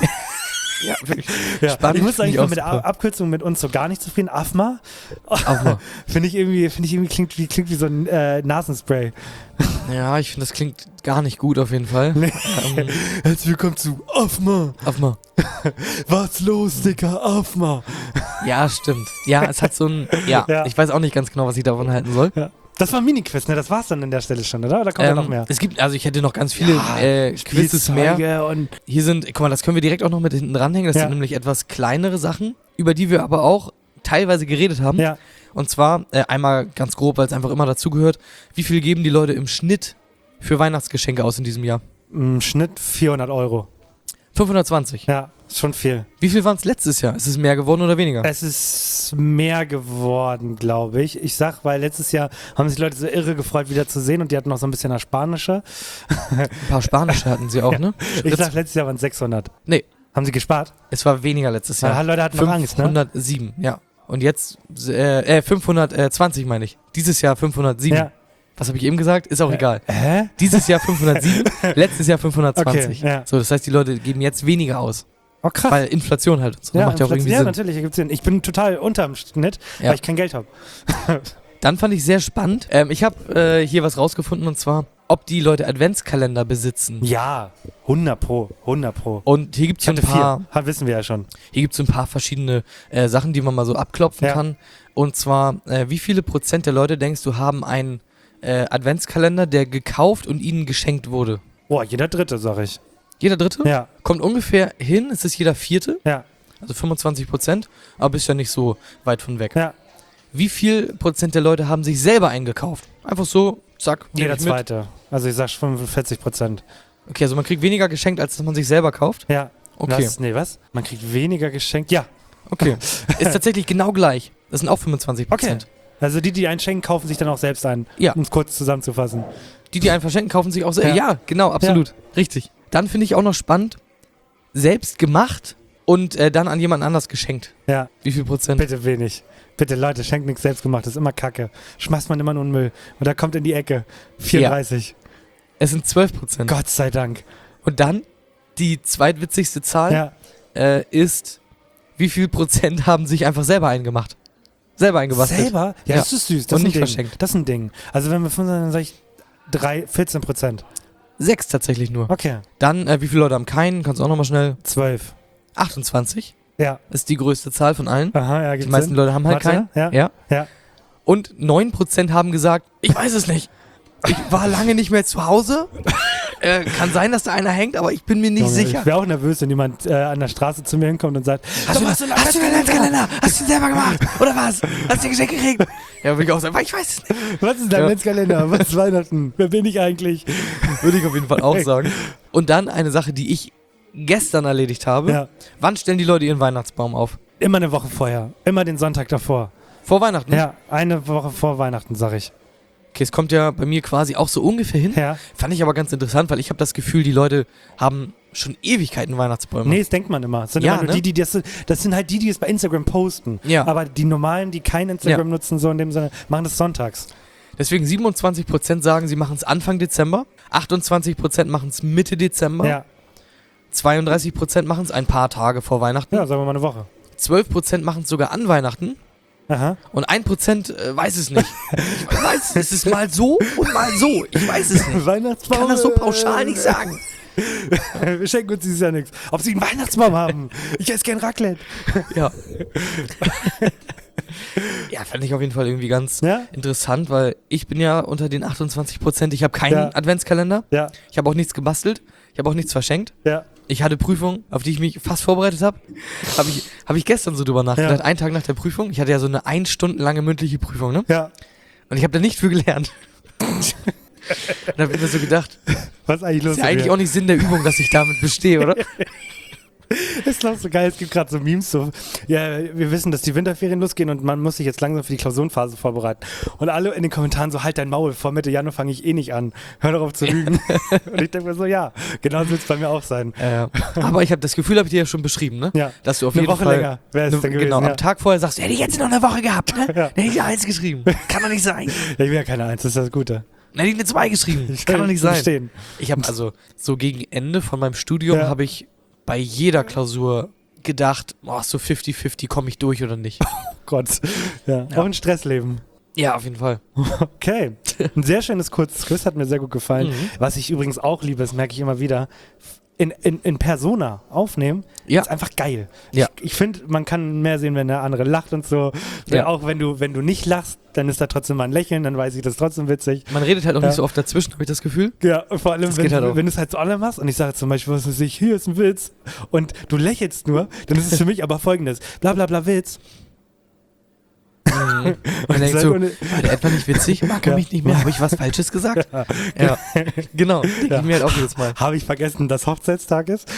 Ja, wirklich. Ja. Spannend ich muss finde eigentlich ich auch mal mit der super. A- Abkürzung mit uns so gar nicht zufrieden. A F M A? Auch mal. Finde ich irgendwie, finde ich irgendwie klingt wie, klingt wie so ein äh, Nasenspray. Ja, ich finde, das klingt gar nicht gut auf jeden Fall. Nee. Ähm, Herzlich willkommen zu A F M A. auf mal. Was los, Dicker? A F M A. Ja, stimmt. Ja, es hat so ein. Ja, Ja. ich weiß auch nicht ganz genau, was ich davon halten soll. Ja. Das war ein Mini-Quiz, ne? Das war's dann an der Stelle schon, oder? Oder kommt da noch mehr? Es gibt, also ich hätte noch ganz viele Ja, äh, Quizzes mehr. Spielzeuge und Hier sind, guck mal, das können wir direkt auch noch mit hinten dranhängen. Das Ja. sind nämlich etwas kleinere Sachen, über die wir aber auch teilweise geredet haben. ja. Und zwar äh, einmal ganz grob, weil es einfach immer dazugehört. Wie viel geben die Leute im Schnitt für Weihnachtsgeschenke aus in diesem Jahr? Im Schnitt vierhundert Euro. fünfhundertzwanzig. Ja, ist schon viel. Wie viel waren es letztes Jahr? Ist es mehr geworden oder weniger? Es ist mehr geworden, glaube ich. Ich sag, weil letztes Jahr haben sich Leute so irre gefreut, wieder zu sehen und die hatten noch so ein bisschen das Spanische. Ein paar spanische hatten sie auch, ne? Ich sag, letztes Jahr waren es sechshundert. Nee, Haben sie gespart? es war weniger letztes Jahr. Ja, Leute hatten noch Angst, ne? fünfhundertsieben, ja. Und jetzt, äh, äh, fünfhundertzwanzig meine ich. Dieses Jahr fünfhundertsieben. Ja. Was habe ich eben gesagt? Ist auch egal. Hä? Dieses Jahr fünfhundertsieben, letztes Jahr fünfhundertzwanzig. Okay, ja. So, das heißt, die Leute geben jetzt weniger aus. Oh, krass. Weil Inflation halt und so. ja, macht ja auch Inflation- irgendwie ja Sinn. natürlich, ergibt Sinn. Ich bin total unterm Schnitt, Ja. weil ich kein Geld habe. Dann fand ich sehr spannend. Ähm, ich habe äh, hier was rausgefunden, und zwar, ob die Leute Adventskalender besitzen. Ja, hundert pro, hundert pro. Und hier gibt es Ich so ein hatte paar, vier, ha, wissen wir ja schon. hier gibt's so ein paar verschiedene äh, Sachen, die man mal so abklopfen Ja. kann. Und zwar, äh, wie viele Prozent der Leute, denkst du, haben einen äh, Adventskalender, der gekauft und ihnen geschenkt wurde? Boah, jeder Dritte, sag ich. Jeder Dritte? Ja, Kommt ungefähr hin, es ist jeder Vierte, ja, also fünfundzwanzig Prozent, aber ist ja nicht so weit von weg. ja. Wie viel Prozent der Leute haben sich selber eingekauft? Einfach so, zack, nehm Jeder ich mit. Zweite. Also ich sag fünfundvierzig Prozent. Okay, also man kriegt weniger geschenkt, als dass man sich selber kauft? Ja. Okay, Was? Nee, was? Man kriegt weniger geschenkt? Ja. okay. Ist tatsächlich genau gleich. Das sind auch fünfundzwanzig Prozent. Also die, die einen schenken, kaufen sich dann auch selbst ein. Ja. Um es kurz zusammenzufassen. Die, die einen verschenken, kaufen sich auch selber. Ja. Ja. genau, absolut. Richtig. Dann finde ich auch noch spannend, selbst gemacht und äh, dann an jemand anders geschenkt. Ja, Wie viel Prozent? bitte wenig. Bitte Leute, schenkt nichts selbst gemacht. Das ist immer Kacke. Schmeißt man immer nur in den Müll. Und da kommt in die Ecke. vierunddreißig. Es sind zwölf Prozent. Gott sei Dank. Und dann, die zweitwitzigste Zahl Ja. äh, ist, wie viel Prozent haben sich einfach selber eingemacht? Selber eingebastelt. Selber? Ja, Ja. das ist süß. Das Und ist ein nicht Ding. verschenkt. Das ist ein Ding. Also wenn wir fünf sind, dann sage ich drei, vierzehn Prozent. Sechs tatsächlich nur. Okay. Dann, äh, wie viele Leute haben keinen? Kannst du auch nochmal schnell. zwölf. achtundzwanzig Ja. ist die größte Zahl von allen. Aha, ja, Die gibt's meisten Sinn? Leute haben halt Warte, keinen. ja. ja. Ja. Und neun Prozent haben gesagt, ich weiß es nicht. Ich war lange nicht mehr zu Hause. äh, kann sein, dass da einer hängt, aber ich bin mir nicht Junge, sicher. Ich wäre auch nervös, wenn jemand äh, an der Straße zu mir hinkommt und sagt, Hast du, hast du einen Adventskalender? Hast du ihn selber gemacht? Oder was? Hast du ein Geschenk gekriegt? Ja, würde ich auch sagen, weil ich weiß es nicht. was ist dein Ja. Adventskalender? Was ist Weihnachten? Wer bin ich eigentlich? Würde ich auf jeden Fall auch sagen. Und dann eine Sache, die ich gestern erledigt habe. Ja. Wann stellen die Leute ihren Weihnachtsbaum auf? Immer eine Woche vorher. Immer den Sonntag davor. Vor Weihnachten? Ja, eine Woche vor Weihnachten, sag ich. Okay, es kommt ja bei mir quasi auch so ungefähr hin. Ja. Fand ich aber ganz interessant, weil ich habe das Gefühl, die Leute haben schon Ewigkeiten Weihnachtsbäume. Nee, das denkt man immer. Das sind Ja, immer nur ne? die, die das, das sind halt die, die es bei Instagram posten. Ja. Aber die normalen, die kein Instagram Ja. nutzen, so in dem Sinne, machen das sonntags. Deswegen siebenundzwanzig Prozent sagen, sie machen es Anfang Dezember, achtundzwanzig Prozent machen es Mitte Dezember, Ja. zweiunddreißig Prozent machen es ein paar Tage vor Weihnachten, Ja, sagen wir mal eine Woche. zwölf Prozent machen es sogar an Weihnachten Aha. und ein Prozent äh, weiß es nicht. Ich weiß, es ist mal so und mal so. Ich weiß es nicht. Weihnachtsbaum. Ich kann das so pauschal nicht sagen. Wir schenken uns dieses Jahr nichts. Ob sie einen Weihnachtsbaum haben? Ich esse gern Raclette. Ja. Ja, fand ich auf jeden Fall irgendwie ganz Ja? interessant, weil ich bin ja unter den achtundzwanzig Prozent. Ich habe keinen Ja. Adventskalender. Ja, Ich habe auch nichts gebastelt. Ich habe auch nichts verschenkt. ja. Ich hatte Prüfungen, auf die ich mich fast vorbereitet habe. Habe ich, hab ich gestern so drüber nachgedacht. Ja. Einen Tag nach der Prüfung. Ich hatte ja so eine ein Stunden lange mündliche Prüfung, ne? Ja. Und ich habe da nicht für gelernt. Und da habe ich mir so gedacht, Was ist eigentlich los? ist ja mit eigentlich mir? auch nicht Sinn der Übung, dass ich damit bestehe, oder? Das ist doch so geil, es gibt gerade so Memes, so, ja, wir wissen, dass die Winterferien losgehen und man muss sich jetzt langsam für die Klausurenphase vorbereiten. Und alle in den Kommentaren so, halt dein Maul, vor Mitte Januar fange ich eh nicht an. Hör doch auf zu lügen. Und ich denke mir so, ja, genau so wird es bei mir auch sein. Äh, aber ich habe das Gefühl, habe ich dir ja schon beschrieben, ne? Ja. Dass du auf Eine jeden Woche Fall länger wäre es ne, dann gewesen. genau, ja. am Tag vorher sagst, hätte ich jetzt noch eine Woche gehabt, ne? Ja. Dann hätte ich eine eins geschrieben. Kann doch nicht sein. Ja, ich bin ja keine Eins, das ist das Gute. Dann hätte ich eine zwei geschrieben. Ich Kann doch nicht sein. Verstehen. Ich habe also so gegen Ende von meinem Studium Ja. habe ich bei jeder Klausur gedacht, oh, so fifty fifty komme ich durch oder nicht. Gott. Ja. Ja. Auch ein Stressleben. Ja, auf jeden Fall. Okay. Ein sehr schönes kurzes Quiz, hat mir sehr gut gefallen. Mhm. Was ich übrigens auch liebe, das merke ich immer wieder, in, in, in Persona aufnehmen, Ja. ist einfach geil. Ja. Ich, ich finde, man kann mehr sehen, wenn der andere lacht und so. Ja. Auch wenn du, wenn du nicht lachst, dann ist da trotzdem mal ein Lächeln, dann weiß ich, das ist trotzdem witzig. Man redet halt auch Ja. nicht so oft dazwischen, habe ich das Gefühl. Ja, und vor allem, Das wenn, geht halt auch. wenn du es halt so alle machst und ich sage zum Beispiel, was weiß ich, hier ist ein Witz und du lächelst nur, dann ist es für mich aber folgendes, bla bla bla Witz. Mhm. Und Man denkt sag so, ohne- war der etwa nicht witzig? Mag er Ja. mich nicht mehr? Habe ich was Falsches gesagt? Ja, genau. Denke Ja. ich mir halt auch jedes Mal. Habe ich vergessen, dass Hochzeitstag ist?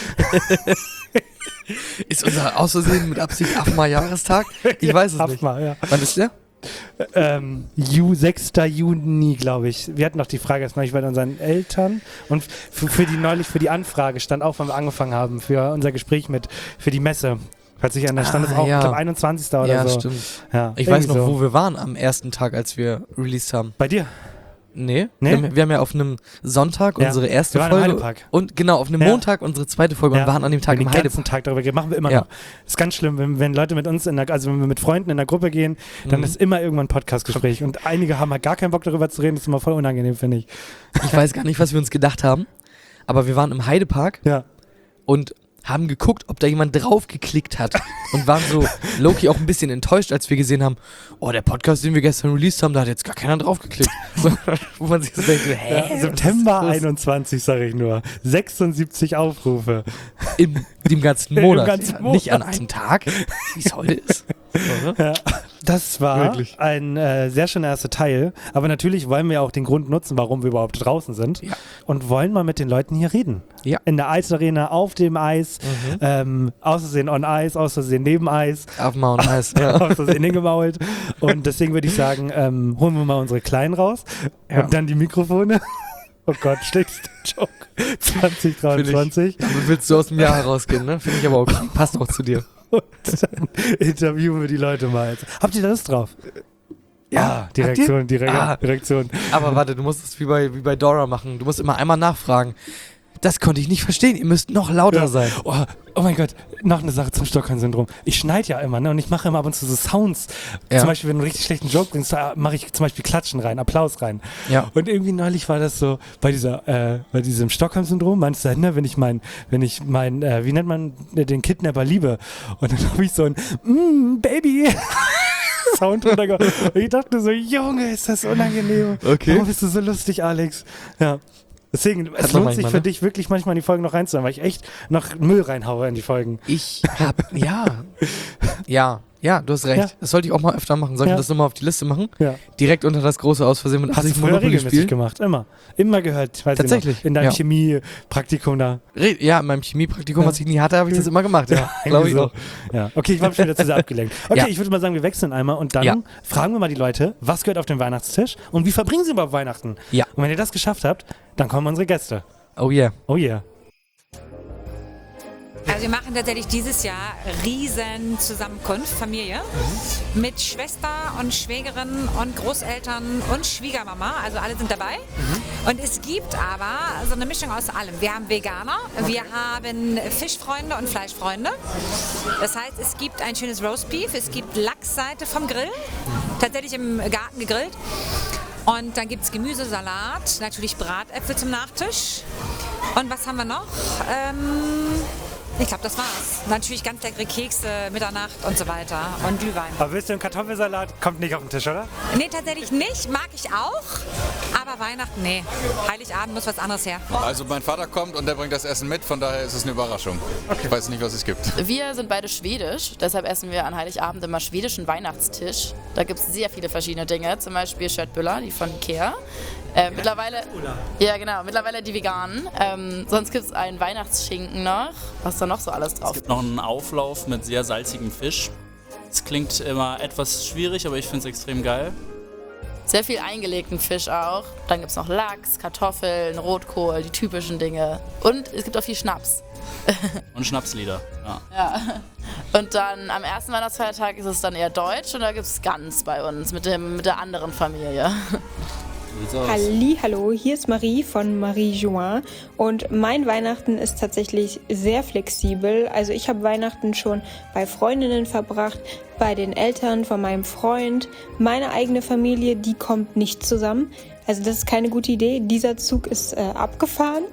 Ist unser Außersehen mit Absicht Affenmal-Jahrestag? Ich weiß es Hab nicht. Mal, ja. Wann ist der? Ähm, Ju, sechster Juni, glaube ich. Wir hatten noch die Frage erst neulich bei unseren Eltern und für, für die neulich für die Anfrage stand auch, wann wir angefangen haben, für unser Gespräch mit, für die Messe. Falls sich an der stand Ah, ist auch, ja. ich glaube, einundzwanzigster oder Ja, so. stimmt. Ja, Ich weiß noch, irgendwie so. wo wir waren am ersten Tag, als wir released haben. Bei dir? Nee, Nee? Wir, haben, wir haben ja auf einem Sonntag Ja. unsere erste Wir waren im Folge Heidepark. und genau, auf einem Ja. Montag unsere zweite Folge und waren an dem Tag den im ganzen Heidepark. Tag darüber reden. Machen wir immer Ja. noch. Ist ganz schlimm, wenn, wenn Leute mit uns, in der, also wenn wir mit Freunden in der Gruppe gehen, dann Mhm. ist immer irgendwann ein Podcast-Gespräch. Und einige haben halt gar keinen Bock darüber zu reden. Das ist immer voll unangenehm, finde ich. Ich weiß gar nicht, was wir uns gedacht haben, aber wir waren im Heidepark Ja. und haben geguckt, ob da jemand draufgeklickt hat und waren so low-key auch ein bisschen enttäuscht, als wir gesehen haben, oh, der Podcast, den wir gestern released haben, da hat jetzt gar keiner draufgeklickt. Wo man sich so denkt, so, hä? Ja, was September ist los? einundzwanzig, sage ich nur. sechsundsiebzig Aufrufe. In dem ganzen Im Monat. ganzen Ja, Nicht an Monat. einem Tag, wie es heute ist. So, ne? Ja, das war Wirklich. ein äh, sehr schöner erster Teil. Aber natürlich wollen wir auch den Grund nutzen, warum wir überhaupt draußen sind. Ja. Und wollen mal mit den Leuten hier reden. Ja. In der Eisarena, auf dem Eis, Mhm. ähm, aus Versehen on Eis, aus Versehen neben Eis, Auf Mount Eis. Ja. aus Versehen hingemault. Und deswegen würde ich sagen, ähm, holen wir mal unsere Kleinen raus Ja. und dann die Mikrofone. Oh Gott, schlechtester Joke. zwanzig dreiundzwanzig. Damit willst du aus dem Jahr herausgehen, ne? Finde ich aber okay. Passt auch zu dir. Und dann interviewen wir die Leute mal. Habt ihr da Lust drauf? Ja, die habt ihr? Reaktion, die Re Ah. Reaktion. Aber warte, du musst es wie bei, wie bei Dora machen. Du musst immer einmal nachfragen. Das konnte ich nicht verstehen. Ihr müsst noch lauter Ja. sein. Oh, oh mein Gott, noch eine Sache zum Stockholm-Syndrom. Ich schneide ja immer, ne? Und ich mache immer ab und zu so Sounds. Ja. Zum Beispiel, wenn du einen richtig schlechten Joke bringst, da mache ich zum Beispiel Klatschen rein, Applaus rein. Ja. Und irgendwie neulich war das so, bei dieser, äh, bei diesem Stockholm-Syndrom, meinst du, ne, wenn ich mein, wenn ich mein, äh, wie nennt man äh, den Kidnapper liebe? Und dann habe ich so ein mm, Baby Sound runtergehauen. Und ich dachte so, Junge, ist das unangenehm. Okay. Warum bist du so lustig, Alex? Ja. Deswegen, es Hat man lohnt sich manchmal, für ne? dich wirklich manchmal in die Folgen noch reinzuhören, weil ich echt noch Müll reinhaue in die Folgen. Ich hab, ja. Ja, ja, du hast recht. Ja. Das sollte ich auch mal öfter machen. Soll ich Ja. das nochmal auf die Liste machen? Ja. Direkt unter das große Aus Versehen mit Hast du Absicht früher Monopoly regelmäßig spielen? gemacht, immer. Immer gehört, weiß Tatsächlich, ich noch, in deinem ja. Chemiepraktikum da. Re- Ja, in meinem Chemiepraktikum, Ja. was ich nie hatte, habe ich das immer gemacht. Ja, glaube ich Irgendwie auch. so. Ja. Okay, ich war schon wieder zu sehr abgelenkt. Okay, Ja. ich würde mal sagen, wir wechseln einmal und dann Ja. fragen wir mal die Leute, was gehört auf den Weihnachtstisch und wie verbringen sie überhaupt Weihnachten? Ja. Und wenn ihr das geschafft habt, dann kommen unsere Gäste. Oh yeah. Oh yeah. Also wir machen tatsächlich dieses Jahr riesen Zusammenkunft, Familie, mhm. mit Schwester und Schwägerin und Großeltern und Schwiegermama, also alle sind dabei. Mhm. Und es gibt aber so eine Mischung aus allem. Wir haben Veganer, okay. wir haben Fischfreunde und Fleischfreunde. Das heißt, es gibt ein schönes Roastbeef, es gibt Lachsseite vom Grill, tatsächlich im Garten gegrillt. Und dann gibt es Gemüse, Salat, natürlich Bratäpfel zum Nachtisch. Und was haben wir noch? Ähm, ich glaube, das war's. Natürlich ganz leckere Kekse, Mitternacht und so weiter und Glühwein. Aber willst du einen Kartoffelsalat? Kommt nicht auf den Tisch, oder? Nee, tatsächlich nicht. Mag ich auch. Aber Weihnachten, nee. Heiligabend muss was anderes her. Also mein Vater kommt und der bringt das Essen mit, von daher ist es eine Überraschung. Okay. Ich weiß nicht, was es gibt. Wir sind beide schwedisch, deshalb essen wir an Heiligabend immer schwedischen Weihnachtstisch. Da gibt es sehr viele verschiedene Dinge, zum Beispiel Schöttbullar, die von Ikea. Äh, mittlerweile, ja genau, mittlerweile die veganen. Ähm, sonst gibt es einen Weihnachtsschinken noch. Was ist da noch so alles drauf? Es gibt noch einen Auflauf mit sehr salzigem Fisch. Es klingt immer etwas schwierig, aber ich finde es extrem geil. Sehr viel eingelegten Fisch auch. Dann gibt es noch Lachs, Kartoffeln, Rotkohl, die typischen Dinge. Und es gibt auch viel Schnaps. Und Schnapslieder, ja. Ja. Und dann am ersten Weihnachtsfeiertag ist es dann eher deutsch und da gibt es Gans bei uns mit, dem, mit der anderen Familie. Halli, hallo, hier ist Marie von Marie Join und mein Weihnachten ist tatsächlich sehr flexibel. Also ich habe Weihnachten schon bei Freundinnen verbracht, bei den Eltern von meinem Freund. Meine eigene Familie, die kommt nicht zusammen. Also das ist keine gute Idee. Dieser Zug ist äh, abgefahren.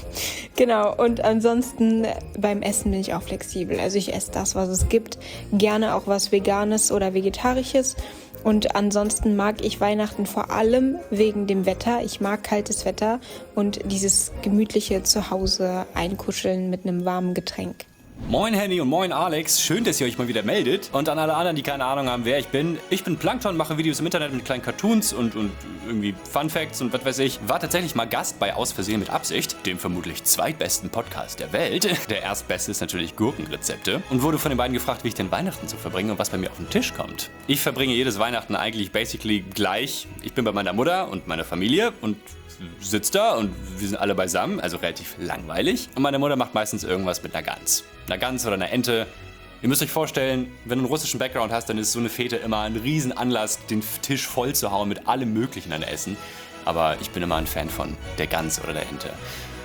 Genau, und ansonsten äh, beim Essen bin ich auch flexibel. Also ich esse das, was es gibt. Gerne auch was Veganes oder Vegetarisches. Und ansonsten mag ich Weihnachten vor allem wegen dem Wetter. Ich mag kaltes Wetter und dieses gemütliche Zuhause einkuscheln mit einem warmen Getränk. Moin Henny und moin Alex, schön, dass ihr euch mal wieder meldet. Und an alle anderen, die keine Ahnung haben, wer ich bin. Ich bin Plankton, mache Videos im Internet mit kleinen Cartoons und, und irgendwie Fun Facts und was weiß ich. War tatsächlich mal Gast bei Aus Versehen mit Absicht, dem vermutlich zweitbesten Podcast der Welt. Der erstbeste ist natürlich Gurkenrezepte. Und wurde von den beiden gefragt, wie ich denn Weihnachten so verbringe und was bei mir auf den Tisch kommt. Ich verbringe jedes Weihnachten eigentlich basically gleich. Ich bin bei meiner Mutter und meiner Familie und sitzt da und wir sind alle beisammen, also relativ langweilig. Und meine Mutter macht meistens irgendwas mit einer Gans. Einer Gans oder einer Ente. Ihr müsst euch vorstellen, wenn du einen russischen Background hast, dann ist so eine Fete immer ein Riesenanlass, den Tisch voll zu hauen mit allem Möglichen an Essen. Aber ich bin immer ein Fan von der Gans oder der Ente.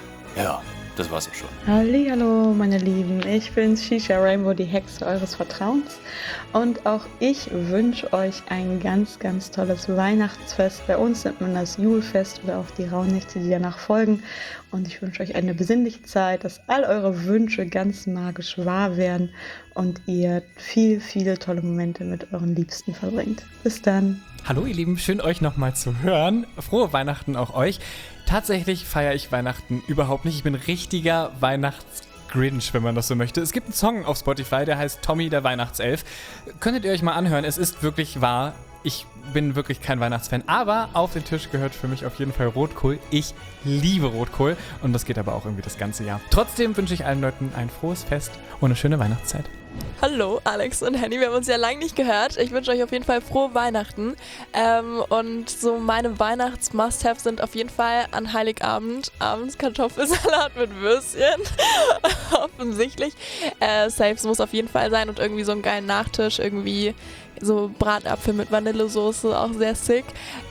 Ja, das war's auch schon. Hallihallo, meine Lieben. Ich bin Shisha Rainbow, die Hexe eures Vertrauens. Und auch ich wünsche euch ein ganz, ganz tolles Weihnachtsfest. Bei uns nennt man das Julfest oder auch die Rauhnächte, die danach folgen. Und ich wünsche euch eine besinnliche Zeit, dass all eure Wünsche ganz magisch wahr werden und ihr viel, viele tolle Momente mit euren Liebsten verbringt. Bis dann. Hallo ihr Lieben, schön euch nochmal zu hören. Frohe Weihnachten auch euch. Tatsächlich feiere ich Weihnachten überhaupt nicht. Ich bin richtiger Weihnachts-Grinch, wenn man das so möchte. Es gibt einen Song auf Spotify, der heißt Tommy der Weihnachtself. Könntet ihr euch mal anhören, es ist wirklich wahr. Ich bin wirklich kein Weihnachtsfan, aber auf den Tisch gehört für mich auf jeden Fall Rotkohl. Ich liebe Rotkohl und das geht aber auch irgendwie das ganze Jahr. Trotzdem wünsche ich allen Leuten ein frohes Fest und eine schöne Weihnachtszeit. Hallo Alex und Henny, wir haben uns ja lange nicht gehört. Ich wünsche euch auf jeden Fall frohe Weihnachten. Ähm, und so meine Weihnachts-Must-Haves sind auf jeden Fall an Heiligabend abends Kartoffelsalat mit Würstchen. Offensichtlich. Äh, Saves muss auf jeden Fall sein und irgendwie so einen geilen Nachtisch, irgendwie so Bratapfel mit Vanillesoße, auch sehr sick.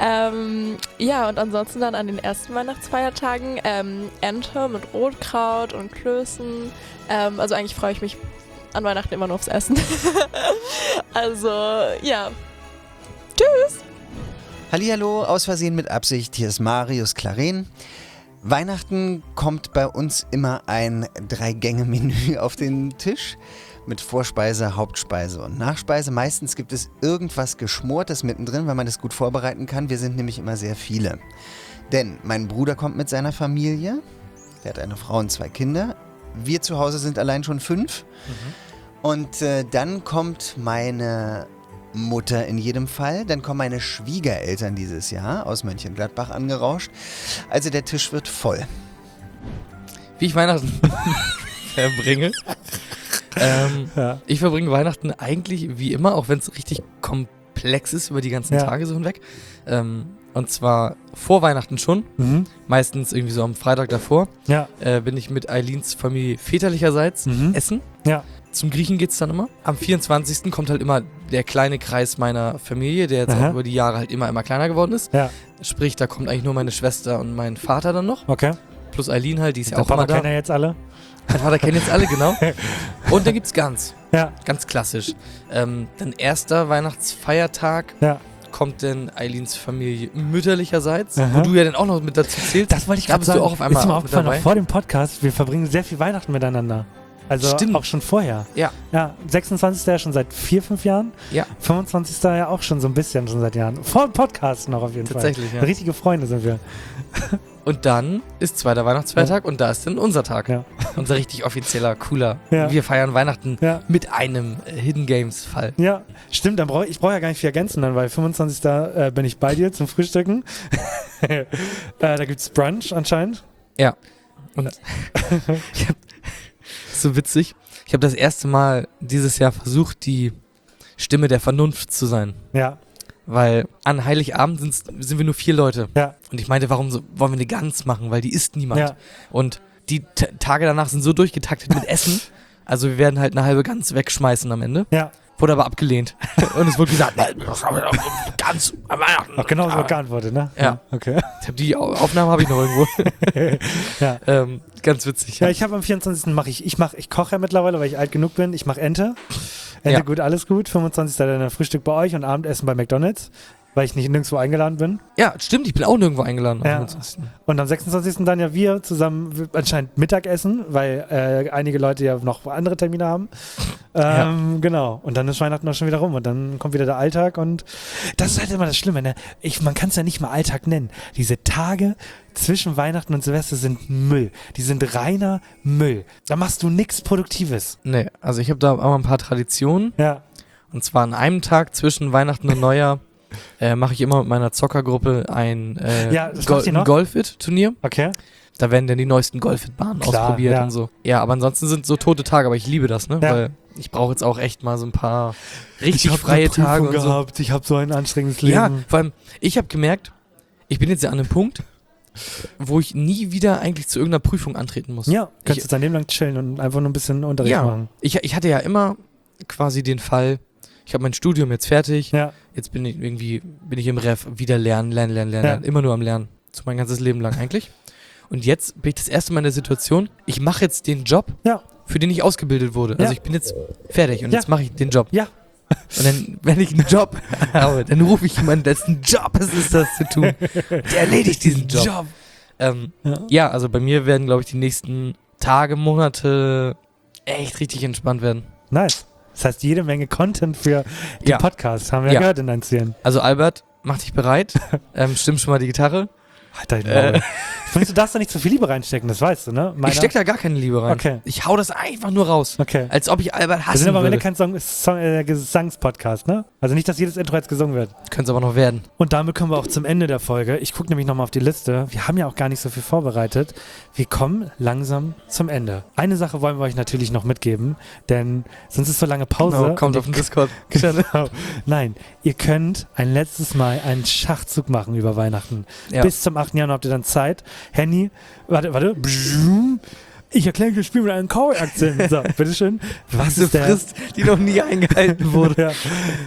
Ähm, ja, und ansonsten dann an den ersten Weihnachtsfeiertagen ähm, Ente mit Rotkraut und Klößen. Ähm, also eigentlich freue ich mich an Weihnachten immer nur aufs Essen. Also, ja. Tschüss! Hallihallo, aus Versehen mit Absicht, hier ist Marius Claren. Weihnachten kommt bei uns immer ein Drei-Gänge-Menü auf den Tisch mit Vorspeise, Hauptspeise und Nachspeise. Meistens gibt es irgendwas Geschmortes mittendrin, weil man das gut vorbereiten kann. Wir sind nämlich immer sehr viele. Denn mein Bruder kommt mit seiner Familie, der hat eine Frau und zwei Kinder. Wir zu Hause sind allein schon fünf. Mhm. Und äh, dann kommt meine Mutter in jedem Fall. Dann kommen meine Schwiegereltern dieses Jahr aus Mönchengladbach angerauscht. Also der Tisch wird voll. Wie ich Weihnachten verbringe? ähm, ja. Ich verbringe Weihnachten eigentlich wie immer, auch wenn es richtig komplex ist über die ganzen ja. Tage so hinweg. Ähm, Und zwar vor Weihnachten schon. Mhm. Meistens irgendwie so am Freitag davor. Ja. Äh, bin ich mit Eileens Familie väterlicherseits Mhm. essen. Ja. Zum Griechen geht's dann immer. Am vierundzwanzigsten kommt halt immer der kleine Kreis meiner Familie, der jetzt Aha. auch über die Jahre halt immer, immer kleiner geworden ist. Ja. Sprich, da kommt eigentlich nur meine Schwester und mein Vater dann noch. Okay. Plus Eileen halt, die ist ja Der auch Papa immer da. kennt ja jetzt alle. Mein Vater kennt jetzt alle, genau. Und dann gibt's Gans. Ja. Ganz klassisch. Ähm, dann erster Weihnachtsfeiertag. Ja. Kommt denn Eileens Familie mütterlicherseits, Aha. wo du ja dann auch noch mit dazu zählst. Das wollte ich da gerade bist sagen. du auch auf einmal ist mir mit aufgefallen, dabei. noch vor dem Podcast, wir verbringen sehr viel Weihnachten miteinander. Also Stimmt. auch schon vorher. Ja. Ja, sechsundzwanzigsten ja schon seit vier, fünf Jahren. Ja. fünfundzwanzigsten ja auch schon so ein bisschen schon seit Jahren. Vor dem Podcast noch auf jeden Tatsächlich, Fall. ja. Richtige Freunde sind wir. Und dann ist zweiter Weihnachtsfeiertag und da ist dann unser Tag. Ja. Unser richtig offizieller, cooler. Ja. Wir feiern Weihnachten Ja. mit einem äh, Hidden Games Fall. Ja, stimmt, dann brauch, ich brauche ja gar nicht viel ergänzen dann, weil fünfundzwanzigsten Äh, bin ich bei dir zum Frühstücken. äh, da gibt's Brunch anscheinend. Ja. Und ich hab, so witzig. Ich habe das erste Mal dieses Jahr versucht, die Stimme der Vernunft zu sein. Ja. Weil an Heiligabend sind's, sind wir nur vier Leute. Ja. Und ich meinte, warum so, wollen wir eine Gans machen? Weil die isst niemand. Ja. Und die T- Tage danach sind so durchgetaktet mit Essen. Also wir werden halt eine halbe Gans wegschmeißen am Ende. Ja. Wurde aber abgelehnt. Und es wurde gesagt, nein, das haben wir doch Gans am Weihnachten. Auch genau so geantwortet, ne? Ja. Okay. Ich hab die Au- Aufnahmen habe ich noch irgendwo. Ja. ähm, ganz witzig. Ja, ich habe am vierundzwanzigsten mache ich, ich mache, ich koche ja mittlerweile, weil ich alt genug bin. Ich mache Ente. Ente Ja. gut, alles gut. fünfundzwanzigsten dann Frühstück bei euch und Abendessen bei McDonald's, weil ich nicht nirgendwo eingeladen bin. Ja, stimmt, ich bin auch nirgendwo eingeladen. am Ja. fünfundzwanzigsten Und am sechsundzwanzigsten dann ja wir zusammen w- anscheinend Mittagessen, weil äh, einige Leute ja noch andere Termine haben. Ähm, Genau. Und dann ist Weihnachten auch schon wieder rum und dann kommt wieder der Alltag und das ist halt immer das Schlimme, ne? Ich, man kann es ja nicht mal Alltag nennen. Diese Tage zwischen Weihnachten und Silvester sind Müll. Die sind reiner Müll. Da machst du nichts Produktives. Nee, also ich habe da auch ein paar Traditionen. Ja. Und zwar an einem Tag zwischen Weihnachten und Neujahr äh, mache ich immer mit meiner Zockergruppe ein, äh, Ja, das Go- macht ihr ein noch? Golfit-Turnier. Okay. Da werden dann die neuesten Golfit-Bahnen Klar, ausprobiert ja. und so. Ja, aber ansonsten sind so tote Tage, aber ich liebe das, ne? Ja. Weil ich brauche jetzt auch echt mal so ein paar richtig ich hab freie eine Prüfung Tage und so. gehabt. Ich habe so ein anstrengendes Leben. Ja, vor allem, ich habe gemerkt, ich bin jetzt ja an einem Punkt, wo ich nie wieder eigentlich zu irgendeiner Prüfung antreten muss. Ja, kannst ich, jetzt dein Leben lang chillen und einfach nur ein bisschen Unterricht ja, machen. ich, ich hatte ja immer quasi den Fall, ich habe mein Studium jetzt fertig, Ja. jetzt bin ich irgendwie, bin ich im Ref, wieder lernen, lernen, lernen, lernen, Ja. lernen, immer nur am Lernen. So mein ganzes Leben lang eigentlich. Und jetzt bin ich das erste Mal in der Situation, ich mache jetzt den Job, Ja. für den ich ausgebildet wurde. Also Ja. ich bin jetzt fertig und Ja. jetzt mache ich den Job. Ja. Und dann, wenn ich einen Job habe, dann rufe ich jemanden, dessen Job es ist, das zu tun. Der erledigt diesen Job. Job. Ähm, Ja. ja, also bei mir werden, glaube ich, die nächsten Tage, Monate echt richtig entspannt werden. Nice. Das heißt, jede Menge Content für den Ja. Podcast, haben wir Ja. gehört in deinen Zielen. Also Albert, mach dich bereit. ähm, stimm schon mal die Gitarre. Halt dein Äh. Maul. Ich finde, du darfst da nicht so viel Liebe reinstecken, das weißt du, ne? Meiner- Ich steck da gar keine Liebe rein. Okay. Ich hau das einfach nur raus. Okay. Als ob ich Albert Wir hassen sind aber am Ende würde. kein Song, Song, äh, Gesangspodcast, ne? Also nicht, dass jedes Intro jetzt gesungen wird. Könnte es aber noch werden. Und damit kommen wir auch zum Ende der Folge. Ich gucke nämlich nochmal auf die Liste. Wir haben ja auch gar nicht so viel vorbereitet. Wir kommen langsam zum Ende. Eine Sache wollen wir euch natürlich noch mitgeben, denn sonst ist so lange Pause. Genau, kommt Und auf den Discord. Genau. Nein, ihr könnt ein letztes Mal einen Schachzug machen über Weihnachten. Ja. Bis zum achten Januar habt ihr dann Zeit. Henny, warte, warte. Ich erkläre euch das Spiel mit einem Cowboy-Akzent. So, bitteschön. Was Diese ist der... Frist, die noch nie eingehalten wurde. Ja.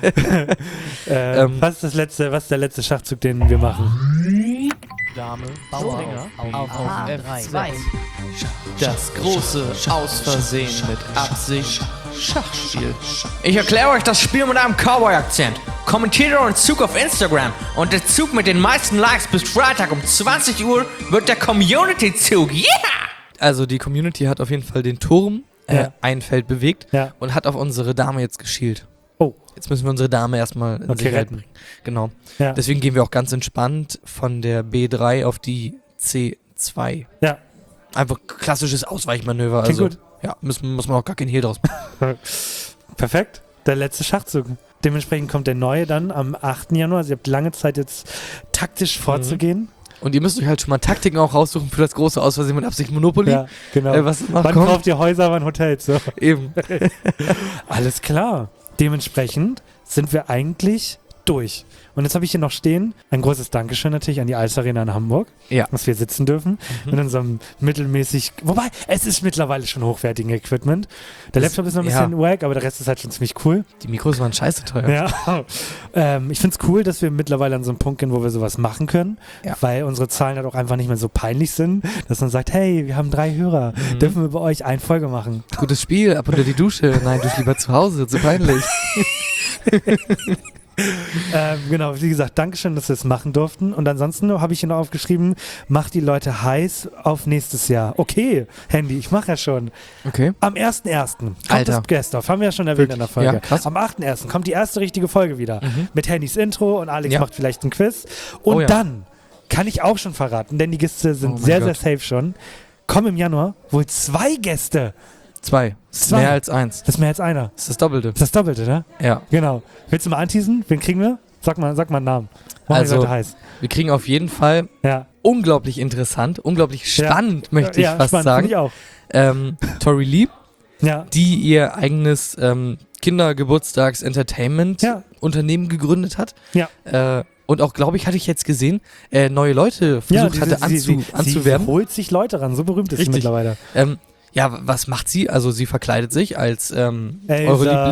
äh, Ähm. was ist das letzte, was ist der letzte Schachzug, den wir machen? Dame, Bauer, auf, auf, auf F zwei. Das große Aus Versehen mit Absicht Schachspiel. Ich erkläre euch das Spiel mit einem Cowboy-Akzent. Kommentiert euren Zug auf Instagram und der Zug mit den meisten Likes bis Freitag um zwanzig Uhr wird der Community-Zug. Yeah! Also die Community hat auf jeden Fall den Turm äh, Ja. ein Feld bewegt Ja. und hat auf unsere Dame jetzt geschielt. Oh. Jetzt müssen wir unsere Dame erstmal in Okay, Sicherheit retten. bringen. Genau. Ja. Deswegen gehen wir auch ganz entspannt von der B drei auf die C zwei. Ja. Einfach klassisches Ausweichmanöver. Klingt Also, gut. ja, müssen, muss man auch gar keinen Hehl draus machen. Perfekt. Der letzte Schachzug. Dementsprechend kommt der neue dann am achten Januar. Also ihr habt lange Zeit jetzt taktisch vorzugehen. Und ihr müsst euch halt schon mal Taktiken auch raussuchen für das große Aus Versehen mit Absicht Monopoly. Ja, genau. Äh, was noch Wann kommt. kauft ihr Häuser, wann Hotels? So. Eben. Alles klar. Dementsprechend sind wir eigentlich durch. Und jetzt habe ich hier noch stehen, ein großes Dankeschön natürlich an die Alster Arena in Hamburg, ja. dass wir sitzen dürfen Mhm. mit unserem mittelmäßig, wobei, es ist mittlerweile schon hochwertigen Equipment. Der Das- Laptop ist noch ein ja. bisschen wack, aber der Rest ist halt schon ziemlich cool. Die Mikros waren scheiße teuer. Ja. ähm, ich finde es cool, dass wir mittlerweile an so einem Punkt gehen, wo wir sowas machen können, Ja. weil unsere Zahlen halt auch einfach nicht mehr so peinlich sind, dass man sagt, hey, wir haben drei Hörer, Mhm. dürfen wir bei euch eine Folge machen. Gutes Spiel, ab unter die Dusche. Nein, du lieber zu Hause, zu peinlich. ähm, genau, wie gesagt, Dankeschön, dass wir es machen durften. Und ansonsten habe ich hier noch aufgeschrieben, mach die Leute heiß auf nächstes Jahr. Okay, Handy, ich mache ja schon. Okay. Am ersten ersten kommt Alter. das Guest-Off, haben wir ja schon erwähnt Wirklich? in der Folge. Ja, krass. Am achten ersten kommt die erste richtige Folge wieder. Mhm. Mit Handys Intro und Alex Ja. macht vielleicht ein Quiz. Und Oh ja. dann kann ich auch schon verraten, denn die Gäste sind Oh mein sehr, Gott. sehr safe schon. Kommen im Januar wohl zwei Gäste. Zwei. Das ist Zwei. mehr als eins. Das ist mehr als einer. Das ist das Doppelte. Das ist das Doppelte, ne? Ja. Genau. Willst du mal anteasen? Wen kriegen wir? Sag mal, sag mal einen Namen. Machen Also, die Leute heiß. wir kriegen auf jeden Fall Ja. unglaublich interessant, unglaublich spannend, möchte ich ja, fast spannend, sagen. finde ich auch. Ähm, Tori Lee, Ja. die ihr eigenes ähm, Kindergeburtstags-Entertainment-Unternehmen gegründet hat. Ja. Äh, und auch, glaube ich, hatte ich jetzt gesehen, äh, neue Leute versucht die- hatte sie, anzu, sie, anzuwerben. Sie holt sich Leute ran, so berühmt ist sie Richtig. mittlerweile. Ähm, ja, w- was macht sie? Also sie verkleidet sich als ähm, Elsa. eure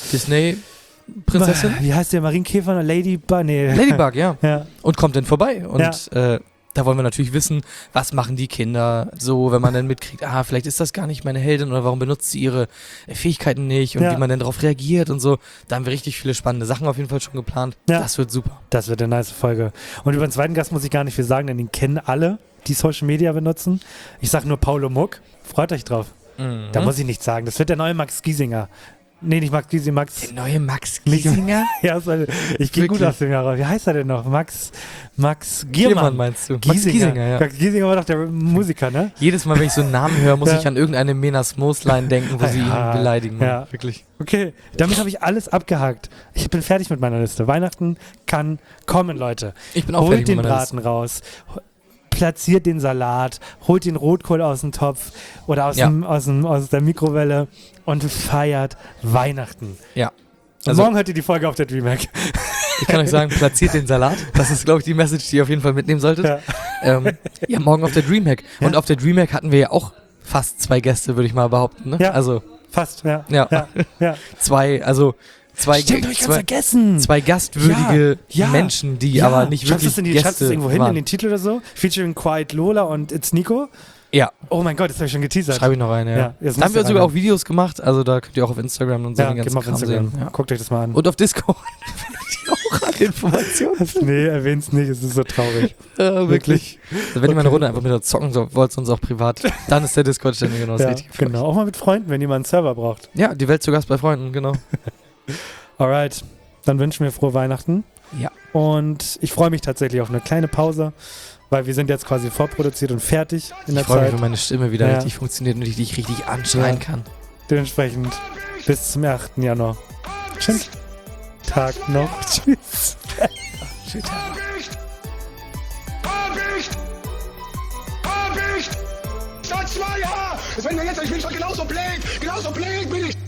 Lieblings-Disney-Prinzessin. Wie heißt der? Marienkäfer? Ladybug? Nee. Ladybug, ja. Ja. Und kommt dann vorbei. Und Ja. äh, da wollen wir natürlich wissen, was machen die Kinder so, wenn man dann mitkriegt, ah, vielleicht ist das gar nicht meine Heldin oder warum benutzt sie ihre Fähigkeiten nicht und Ja. wie man dann darauf reagiert und so. Da haben wir richtig viele spannende Sachen auf jeden Fall schon geplant. Ja. Das wird super. Das wird eine nice Folge. Und über den zweiten Gast muss ich gar nicht viel sagen, denn den kennen alle, die Social Media benutzen. Ich sag nur Paulo Muck. Freut euch drauf. Mhm. Da muss ich nichts sagen. Das wird der neue Max Giesinger. Nee, nicht Max Giesinger, Max. Der neue Max Nicht- Giesinger? Ja, das war- ich gehe gut Wirklich? aus dem Jahr raus. Wie heißt er denn noch? Max, Max Giermann Giermann. meinst du? Max Giesinger, ja. Max Giesinger war doch der Musiker, ne? Jedes Mal, wenn ich so einen Namen höre, muss Ja. ich an irgendeine Menas Mooslein denken, wo sie Ja. ihn beleidigen. Ja. Wirklich. Okay, damit habe ich alles abgehakt. Ich bin fertig mit meiner Liste. Weihnachten kann kommen, Leute. Ich bin auch Holt fertig den mit meiner Braten raus. Platziert den Salat, holt den Rotkohl aus dem Topf oder aus, Ja. dem, aus, dem, aus der Mikrowelle und feiert Weihnachten. Ja. Und Also- morgen hört ihr die Folge auf der DreamHack. Ich kann euch sagen, platziert den Salat. Das ist, glaube ich, die Message, die ihr auf jeden Fall mitnehmen solltet. Ja. Ähm, ja, morgen auf der DreamHack. Ja. Und auf der DreamHack hatten wir ja auch fast zwei Gäste, würde ich mal behaupten. Ne? Ja. Also, Fast, ja. ja. Ja, ja. Zwei, also zwei, Stimmt, hab ich ganz zwei, vergessen. zwei gastwürdige Ja, ja. Menschen, die Ja. aber nicht Schreibst wirklich du's in die, Gäste schreibst du es irgendwo hin waren. in den Titel oder so? Featuring Quiet Lola und It's Nico? Ja, Oh mein Gott, das habe ich schon geteasert. schreibe ich noch rein, ja. Ja, jetzt da haben müsst wir ihr sogar rein. auch Videos gemacht, also da könnt ihr auch auf Instagram und so Ja, den geht ganzen mal auf Kram Instagram. sehen. Ja. Guckt euch das mal an. Und auf Discord. die auch alle Informationen. Nee, erwähn's nicht, es ist so traurig. Ja, wirklich. Also wenn ihr mal eine Okay. Runde einfach mit uns zocken so, wollt, sonst auch privat, dann ist der Discord ständig genau das Ja, Richtige. genau. Auch mal mit Freunden, wenn jemand einen Server braucht. Ja, die Welt zu Gast bei Freunden, genau. Alright, dann wünschen wir frohe Weihnachten. Ja. Und ich freue mich tatsächlich auf eine kleine Pause, weil wir sind jetzt quasi vorproduziert und fertig in Ich der freue mich, Zeit. wenn meine Stimme wieder Ja. richtig funktioniert und ich dich richtig anschreien Ja. kann. Dementsprechend bis zum achten Januar. Schönen Tag noch. Tschüss. Schönen Tag. Absicht! Absicht! Seit zwei Jahren! Das wenn ihr jetzt, ich bin schon genauso blöd! Genauso blöd bin ich!